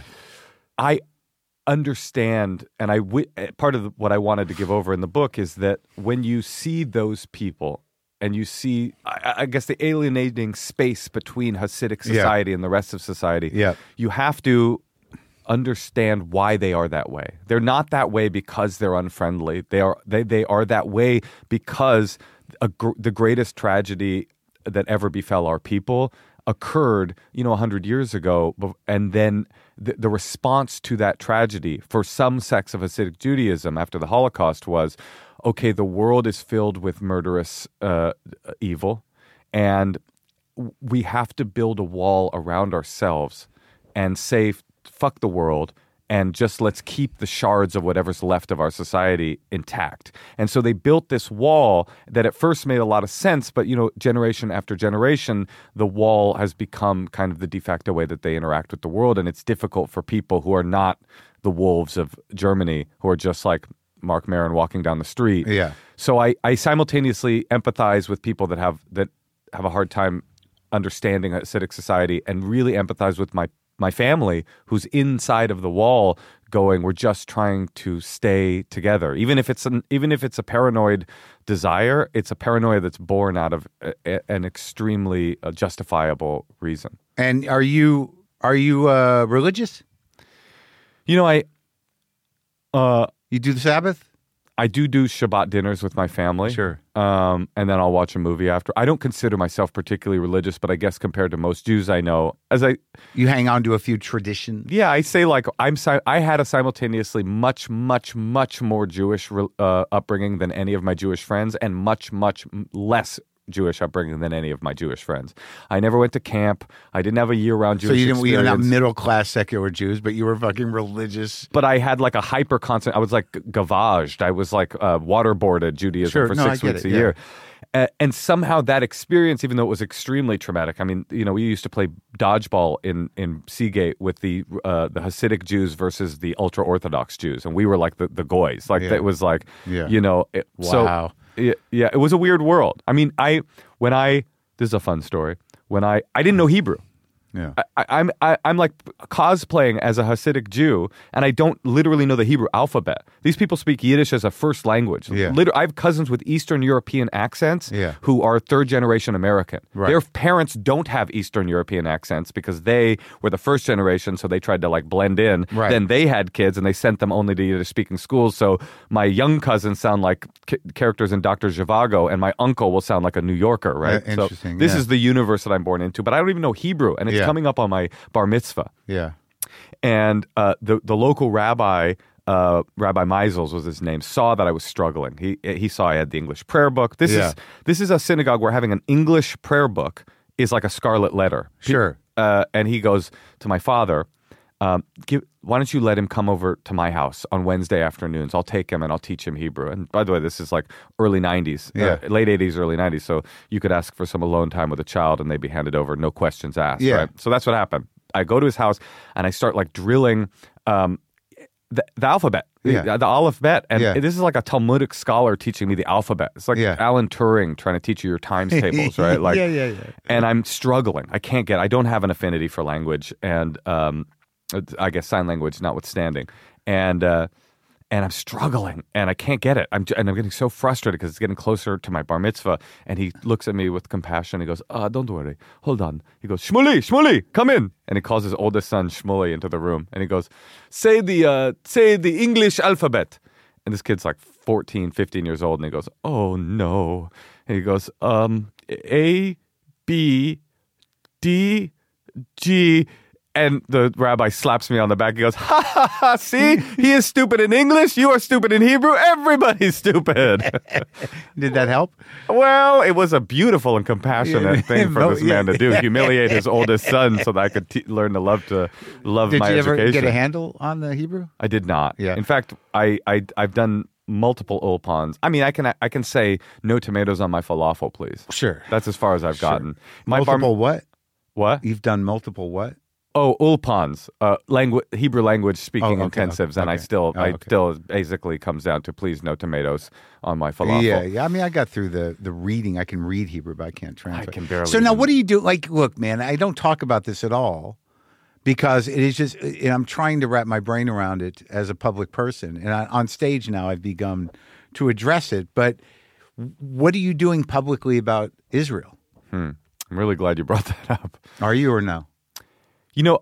I understand, and I wi- part of the, what I wanted to give over in the book is that when you see those people and you see, I, I guess, the alienating space between Hasidic Yeah. society and the rest of society, Yeah. you have to understand why they are that way. They're not that way because they're unfriendly. They are they they are that way because a gr- the greatest tragedy that ever befell our people occurred, you know, a hundred years ago, bef- and then the, the response to that tragedy for some sects of Hasidic Judaism after the Holocaust was, okay, the world is filled with murderous uh, evil, and w- we have to build a wall around ourselves and say, fuck the world, and just let's keep the shards of whatever's left of our society intact. And so they built this wall that at first made a lot of sense, but, you know, generation after generation, the wall has become kind of the de facto way that they interact with the world. And it's difficult for people who are not the wolves of Germany, who are just like Mark Maron walking down the street. Yeah. So I, I simultaneously empathize with people that have that have a hard time understanding Hasidic society, and really empathize with my my family who's inside of the wall going, we're just trying to stay together. Even if it's an even if it's a paranoid desire, it's a paranoia that's born out of a, a, an extremely uh, justifiable reason. And are you are you uh, religious? You know, I uh, You do the Sabbath? I do do Shabbat dinners with my family. Sure. Um, and then I'll watch a movie after. I don't consider myself particularly religious, but I guess compared to most Jews I know, as I, You hang on to a few traditions? yeah, I say like I'm. si- I had a simultaneously much, much, much more Jewish uh, upbringing than any of my Jewish friends, and much, much less Jewish upbringing than any of my Jewish friends. I never went to camp. I didn't have a year-round Jewish So you didn't, you're not experience. middle class secular Jews, but you were fucking religious. But I had like a hyper constant. I was like gavaged. I was like uh, waterboarded Judaism Sure. for No, I six get weeks it, a yeah. year. Uh, and somehow that experience, even though it was extremely traumatic, I mean, you know, we used to play dodgeball in, in Seagate with the uh, the Hasidic Jews versus the ultra Orthodox Jews, and we were like the, the goys. Like Yeah. it was like, Yeah. you know, it, so- Wow. yeah, yeah, it was a weird world. I mean, I when I this is a fun story. When I I didn't know Hebrew. Yeah. I, I'm I, I'm like cosplaying as a Hasidic Jew, and I don't literally know the Hebrew alphabet. These people speak Yiddish as a first language. Yeah. Liter- I have cousins with Eastern European accents Yeah. who are third generation American. Right. Their parents don't have Eastern European accents because they were the first generation, so they tried to like blend in. Right. Then they had kids, and they sent them only to Yiddish speaking schools. So my young cousins sound like c- characters in Doctor Zhivago, and my uncle will sound like a New Yorker, right? Uh, interesting, So this yeah. is the universe that I'm born into, but I don't even know Hebrew, and it's Yeah. coming up on my bar mitzvah. Yeah. And uh, the the local rabbi, uh, Rabbi Meisels was his name, saw that I was struggling. He he saw I had the English prayer book. This Yeah. is this is a synagogue where having an English prayer book is like a scarlet letter. Sure. Uh, and he goes to my father, um, give, why don't you let him come over to my house on Wednesday afternoons? I'll take him and I'll teach him Hebrew. And by the way, this is like early nineties, Yeah. uh, late eighties, early nineties. So you could ask for some alone time with a child and they'd be handed over, no questions asked. Yeah. Right? So that's what happened. I go to his house and I start like drilling um, the, the alphabet, Yeah. the, the alphabet. And Yeah. this is like a Talmudic scholar teaching me the alphabet. It's like Yeah. Alan Turing trying to teach you your times tables, right? Like, Yeah, yeah, yeah. And I'm struggling. I can't get, I don't have an affinity for language. And um, I guess sign language notwithstanding. And, uh, and I'm struggling and I can't get it. I'm and I'm getting so frustrated because it's getting closer to my bar mitzvah. And he looks at me with compassion. He goes, "Ah, don't worry. Hold on." He goes, "Shmuley, Shmuley, come in." And he calls his oldest son Shmuley into the room. And he goes, "Say the uh, say the English alphabet." And this kid's like fourteen, fifteen years old. And he goes, "Oh no." And he goes, um, A, B, D, G. And the rabbi slaps me on the back. He goes, "Ha ha ha! See, he is stupid in English. You are stupid in Hebrew. Everybody's stupid." Did that help? Well, it was a beautiful and compassionate Yeah. thing for this Yeah. man to do. Humiliate his oldest son so that I could te- learn to love to love Did my you ever education. get a handle on the Hebrew? I did not. Yeah. In fact, I, I I've done multiple ulpans. I mean, I can I can say no tomatoes on my falafel, please. Sure. That's as far as I've gotten. My multiple what? what? You've done multiple what? Oh, ulpans, uh, language, Hebrew language speaking Oh, okay, intensives, okay, and I okay. still, Oh, I okay. still basically comes down to please no tomatoes on my falafel. Yeah, yeah. I mean, I got through the the reading. I can read Hebrew, but I can't translate. can barely So now, even- what do you do? Like, look, man, I don't talk about this at all because it is just. And I'm trying to wrap my brain around it as a public person, and I, on stage now, I've begun to address it. But what are you doing publicly about Israel? I'm really glad you brought that up. Are you or no? You know,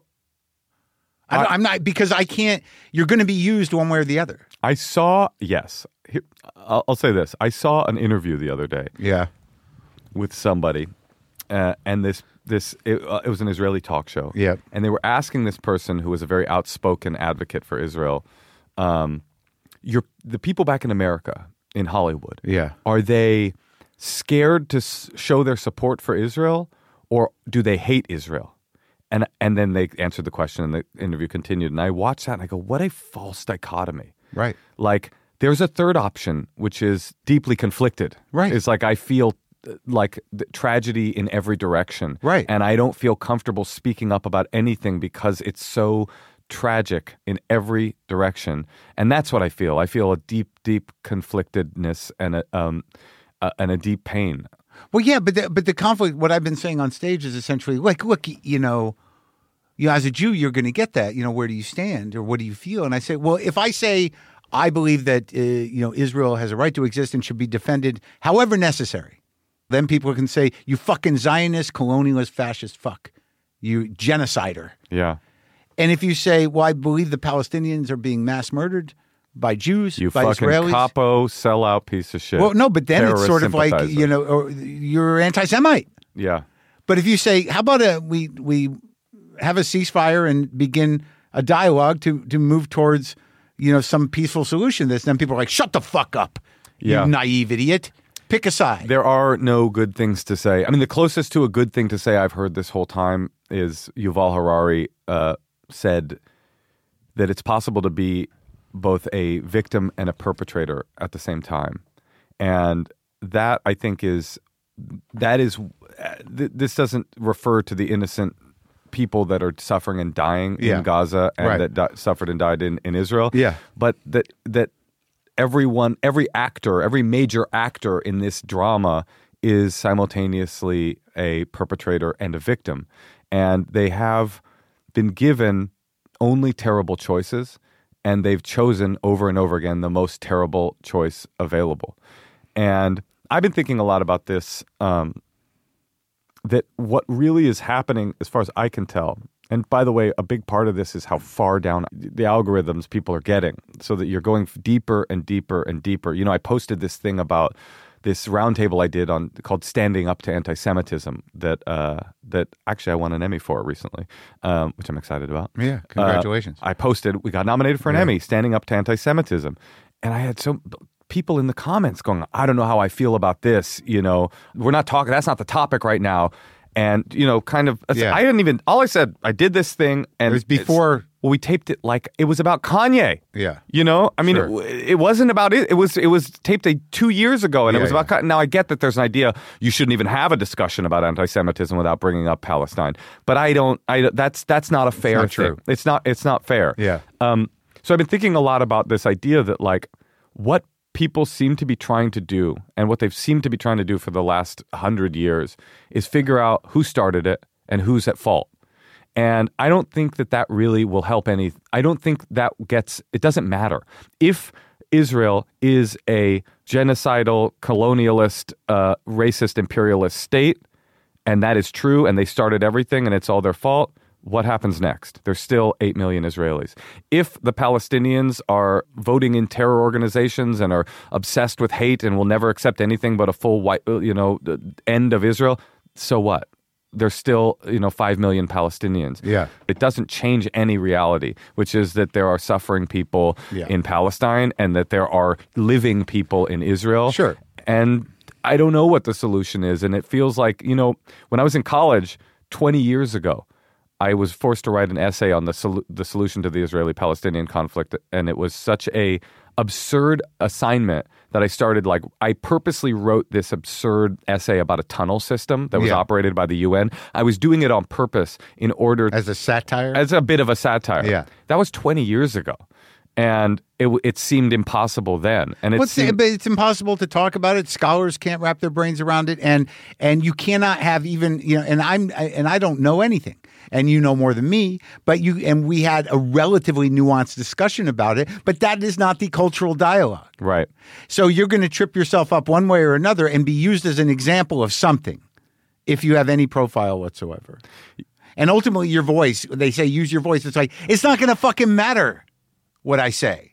I, I'm not because I can't. You're going to be used one way or the other. I saw, yes, Here, I'll, I'll say this. I saw an interview the other day Yeah. with somebody, uh, and this, this it, uh, it was an Israeli talk show. Yeah. And they were asking this person who was a very outspoken advocate for Israel, um, you're, the people back in America, in Hollywood, Yeah. are they scared to s- show their support for Israel, or do they hate Israel? And and then they answered the question, and the interview continued. And I watched that, and I go, what a false dichotomy. Right. Like, there's a third option, which is deeply conflicted. Right. It's like I feel uh, like the tragedy in every direction. Right. And I don't feel comfortable speaking up about anything because it's so tragic in every direction. And that's what I feel. I feel a deep, deep conflictedness and a, um, uh, and a deep pain. Well, yeah, but the, but the conflict. What I've been saying on stage is essentially like, look, you know, you know, as a Jew, you're going to get that. You know, where do you stand, or what do you feel? And I say, well, if I say I believe that uh, you know Israel has a right to exist and should be defended, however necessary, then people can say you fucking Zionist, colonialist, fascist, fuck, you genocider. Yeah. And if you say, well, I believe the Palestinians are being mass murdered by Jews, You by fucking Israelis. capo, sellout piece of shit. Well, no, but then it's Terrorist sort of like, sympathizer. you know, or you're anti-Semite. Yeah. But if you say, how about a, we we have a ceasefire and begin a dialogue to to move towards, you know, some peaceful solution to this, then people are like, shut the fuck up, Yeah. you naive idiot. Pick a side. There are no good things to say. I mean, the closest to a good thing to say I've heard this whole time is Yuval Harari uh, said that it's possible to be both a victim and a perpetrator at the same time. And that, I think, is, that is, th- this doesn't refer to the innocent people that are suffering and dying Yeah. in Gaza and Right. that di- suffered and died in, in Israel. Yeah. But that, that, everyone, every actor, every major actor in this drama is simultaneously a perpetrator and a victim. and they have been given only terrible choices, and they've chosen over and over again the most terrible choice available. And I've been thinking a lot about this, um, that what really is happening, as far as I can tell, and by the way, a big part of this is how far down the algorithms people are getting, so that you're going deeper and deeper and deeper. You know, I posted this thing about this roundtable I did on called "Standing Up to Anti-Semitism" that uh, that actually I won an Emmy for recently, um, which I'm excited about. Yeah, congratulations. Uh, I posted, we got nominated for an Yeah. Emmy, "Standing Up to Anti-Semitism," and I had so people in the comments going, "I don't know how I feel about this. You know, we're not talking. That's not the topic right now." And, you know, kind of, Yeah. I didn't even, all I said, I did this thing. And It was it's- before- well, we taped it like it was about Kanye. Yeah. You know, I mean, Sure. it, it wasn't about it. It was, it was taped a, two years ago, and Yeah, it was about, yeah. Kanye. Now I get that there's an idea you shouldn't even have a discussion about anti-Semitism without bringing up Palestine. But I don't, I, that's, that's not a fair not thing. true. It's not, it's not fair. Yeah. Um, so I've been thinking a lot about this idea that like what people seem to be trying to do, and what they've seemed to be trying to do for the last hundred years, is figure out who started it and who's at fault. And I don't think that that really will help any. I don't think that gets, it doesn't matter. If Israel is a genocidal, colonialist, uh, racist, imperialist state, and that is true, and they started everything and it's all their fault, what happens next? There's still eight million Israelis. If the Palestinians are voting in terror organizations and are obsessed with hate and will never accept anything but a full white, you know, end of Israel, so what? There's still, you know, five million Palestinians. Yeah. It doesn't change any reality, which is that there are suffering people Yeah. in Palestine and that there are living people in Israel. Sure. And I don't know what the solution is. And it feels like, you know, when I was in college twenty years ago, I was forced to write an essay on the sol- the solution to the Israeli-Palestinian conflict, and it was such a absurd assignment that I started, like, I purposely wrote this absurd essay about a tunnel system that was Yeah. operated by the U N. I was doing it on purpose in order As a satire? as a bit of a satire. Yeah. That was twenty years ago. And it w- it seemed impossible then. And it What's the- seemed, but it's impossible to talk about it. Scholars can't wrap their brains around it, and and you cannot have even you know. And I'm I, and I don't know anything, and you know more than me. But you and we had a relatively nuanced discussion about it. But that is not the cultural dialogue. right. So you're going to trip yourself up one way or another and be used as an example of something, if you have any profile whatsoever. And ultimately, your voice. They say use your voice. It's like it's not going to fucking matter what I say.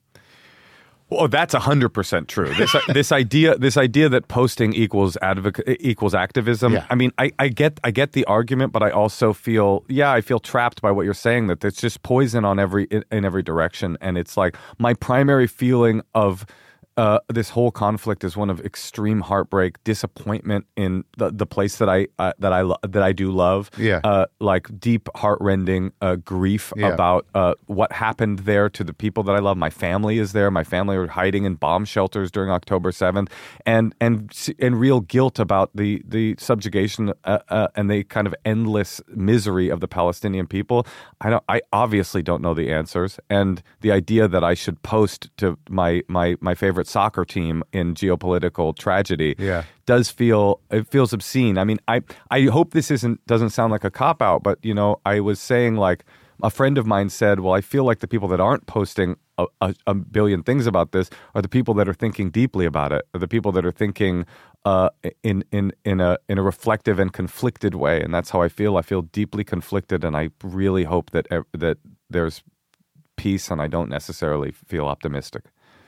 Well, that's a hundred percent true. This this idea this idea that posting equals advoc- equals activism. Yeah. I mean, I, I get I get the argument, but I also feel yeah, I feel trapped by what you're saying. That it's just poison on every in, in every direction, and it's like my primary feeling of. Uh, this whole conflict is one of extreme heartbreak, disappointment in the, the place that I uh, that I lo- that I do love. Yeah. uh, like deep, heartrending uh, grief Yeah. about uh, what happened there to the people that I love. My family is there. My family are hiding in bomb shelters during October seventh, and and and real guilt about the the subjugation uh, uh, and the kind of endless misery of the Palestinian people. I don't. I obviously don't know the answers, and the idea that I should post to my my my favorite soccer team in geopolitical tragedy Yeah. does feel it feels obscene. I mean, I I hope this isn't doesn't sound like a cop out, but you know, I was saying, like, a friend of mine said, well, I feel like the people that aren't posting a, a, a billion things about this are the people that are thinking deeply about it, are the people that are thinking uh, in in in a in a reflective and conflicted way, and that's how I feel. I feel deeply conflicted, and I really hope that ev- that there's peace, and I don't necessarily feel optimistic.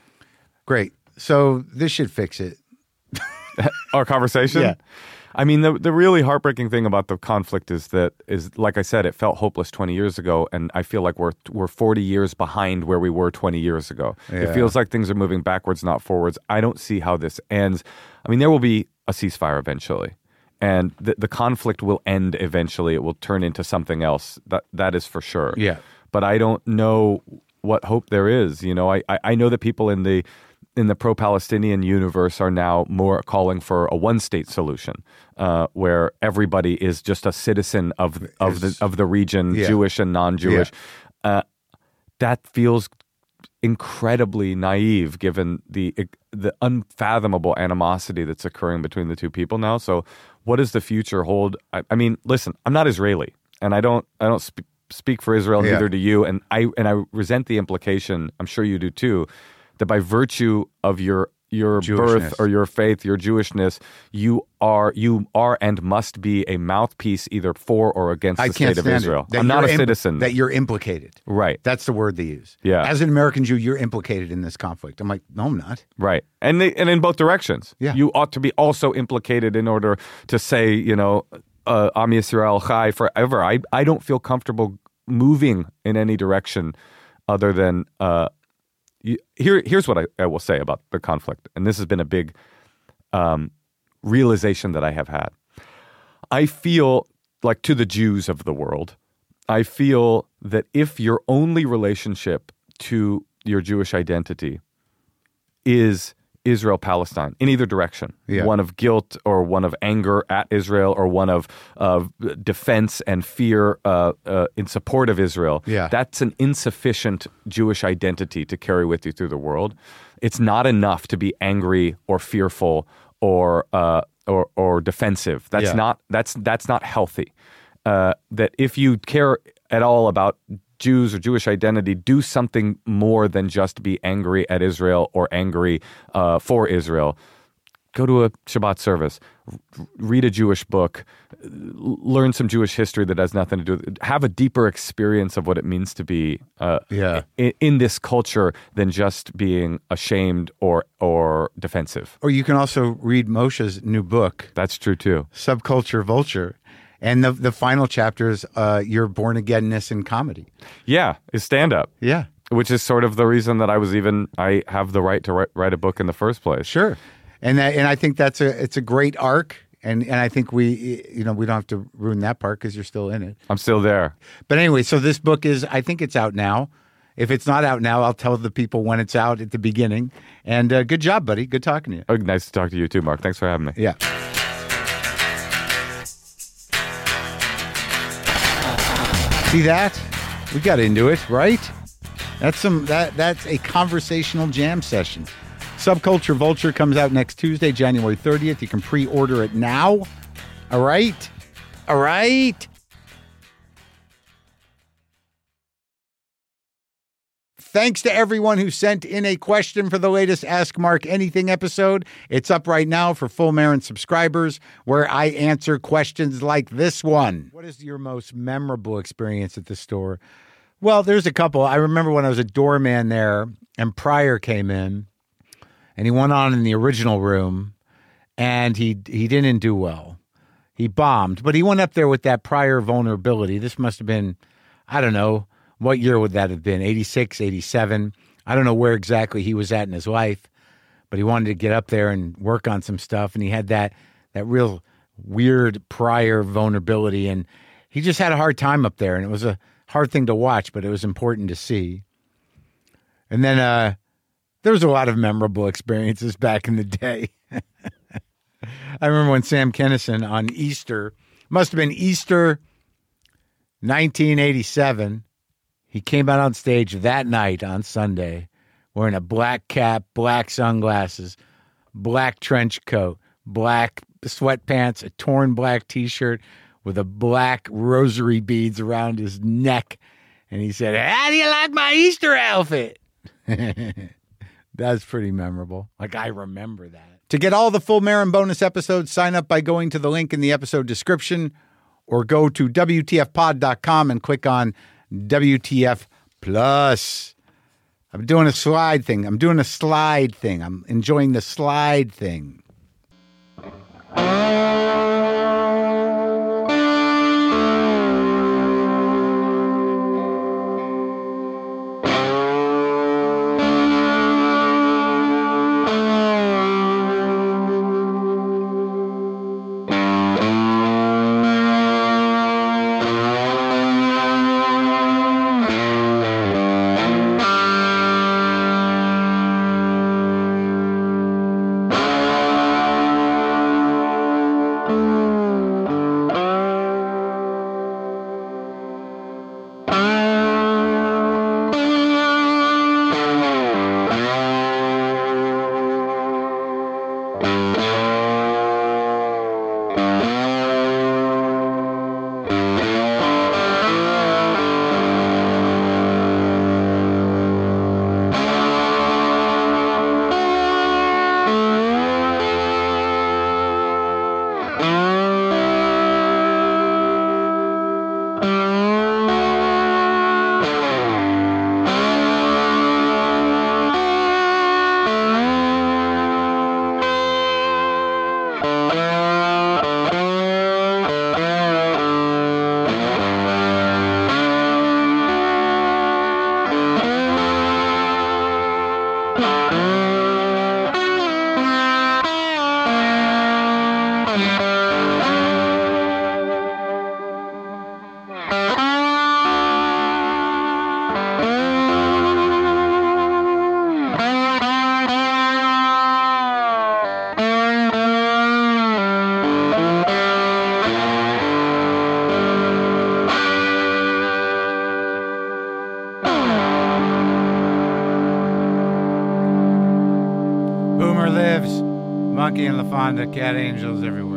Great. So this should fix it. Our conversation? Yeah. I mean, the the really heartbreaking thing about the conflict is that, is like I said, it felt hopeless twenty years ago, and I feel like we're we're forty years behind where we were twenty years ago. Yeah. It feels like things are moving backwards, not forwards. I don't see how this ends. I mean, there will be a ceasefire eventually, and the the conflict will end eventually. It will turn into something else. That that is for sure. Yeah. But I don't know what hope there is. You know, I I, I know that people in the in the pro-Palestinian universe are now more calling for a one-state solution, uh, where everybody is just a citizen of of the of the region, Yeah. Jewish and non-Jewish. Uh, that feels incredibly naive, given the the unfathomable animosity that's occurring between the two people now. So, what does the future hold? I, I mean, listen, I'm not Israeli. and I don't I don't sp- speak for Israel, Yeah. neither do you, and I and I resent the implication. I'm sure you do too, that by virtue of your your Jewishness. birth or your faith, your Jewishness, you are you are and must be a mouthpiece either for or against I the can't state of stand Israel. it. That I'm not a you're im- citizen. That you're implicated. Right. That's the word they use. Yeah. As an American Jew, you're implicated in this conflict. I'm like, no, I'm not. Right. And they, and in both directions. Yeah. You ought to be also implicated in order to say, you know, uh, Am Yisrael Chai forever. I, I don't feel comfortable moving in any direction other than uh, you, here. Here's what I, I will say about the conflict. And this has been a big um, realization that I have had. I feel like, to the Jews of the world, I feel that if your only relationship to your Jewish identity is Israel-Palestine, in either direction, Yeah. one of guilt or one of anger at Israel or one of of defense and fear uh, uh, in support of Israel, Yeah. that's an insufficient Jewish identity to carry with you through the world. It's not enough to be angry or fearful or uh, or or defensive. That's Yeah. not that's that's not healthy. Uh, that if you care at all about Jews or Jewish identity, do something more than just be angry at Israel or angry uh, for Israel. Go to a Shabbat service, r- read a Jewish book, l- learn some Jewish history that has nothing to do with it. Have a deeper experience of what it means to be uh, Yeah. in, in this culture than just being ashamed or or defensive. Or you can also read Moshe's new book, That's true too. Subculture Vulture. And the the final chapter is uh, your born-again-ness in comedy. Yeah, is stand up. Yeah, Which is sort of the reason that I was even I have the right to write, write a book in the first place. sure. And that, and I think that's a it's a great arc. And and I think we you know we don't have to ruin that part because you're still in it. I'm still there. But anyway, so this book is I think it's out now. If it's not out now, I'll tell the people when it's out at the beginning. And uh, good job, buddy. Good talking to you. Oh, nice to talk to you too, Mark. Thanks for having me. Yeah. See that? We got into it, right? That's some that that's a conversational jam session. Subculture Vulture comes out next Tuesday, January thirtieth. You can pre-order it now. All right? All right. Thanks to everyone who sent in a question for the latest Ask Mark Anything episode. It's up right now for Full Marin subscribers, where I answer questions like this one. What is your most memorable experience at the store? Well, there's a couple. I remember when I was a doorman there, and Pryor came in, and he went on in the original room, and he he didn't do well. He bombed, but he went up there with that Pryor vulnerability. This must have been, I don't know, what year would that have been? eighty-six, eighty-seven. I don't know where exactly he was at in his life, but he wanted to get up there and work on some stuff. And he had that that real weird prior vulnerability. And he just had a hard time up there. And it was a hard thing to watch, but it was important to see. And then uh, there was a lot of memorable experiences back in the day. I remember when Sam Kinison on Easter, must have been Easter nineteen eighty-seven, he came out on stage that night on Sunday wearing a black cap, black sunglasses, black trench coat, black sweatpants, a torn black T-shirt with a black rosary beads around his neck. And he said, "How do you like my Easter outfit?" That's pretty memorable. Like, I remember that. To get all the Full Marin bonus episodes, sign up by going to the link in the episode description or go to W T F pod dot com and click on W T F Plus. I'm doing a slide thing. I'm doing a slide thing. I'm enjoying the slide thing. Boomer lives. Monkey and LaFonda, cat angels everywhere.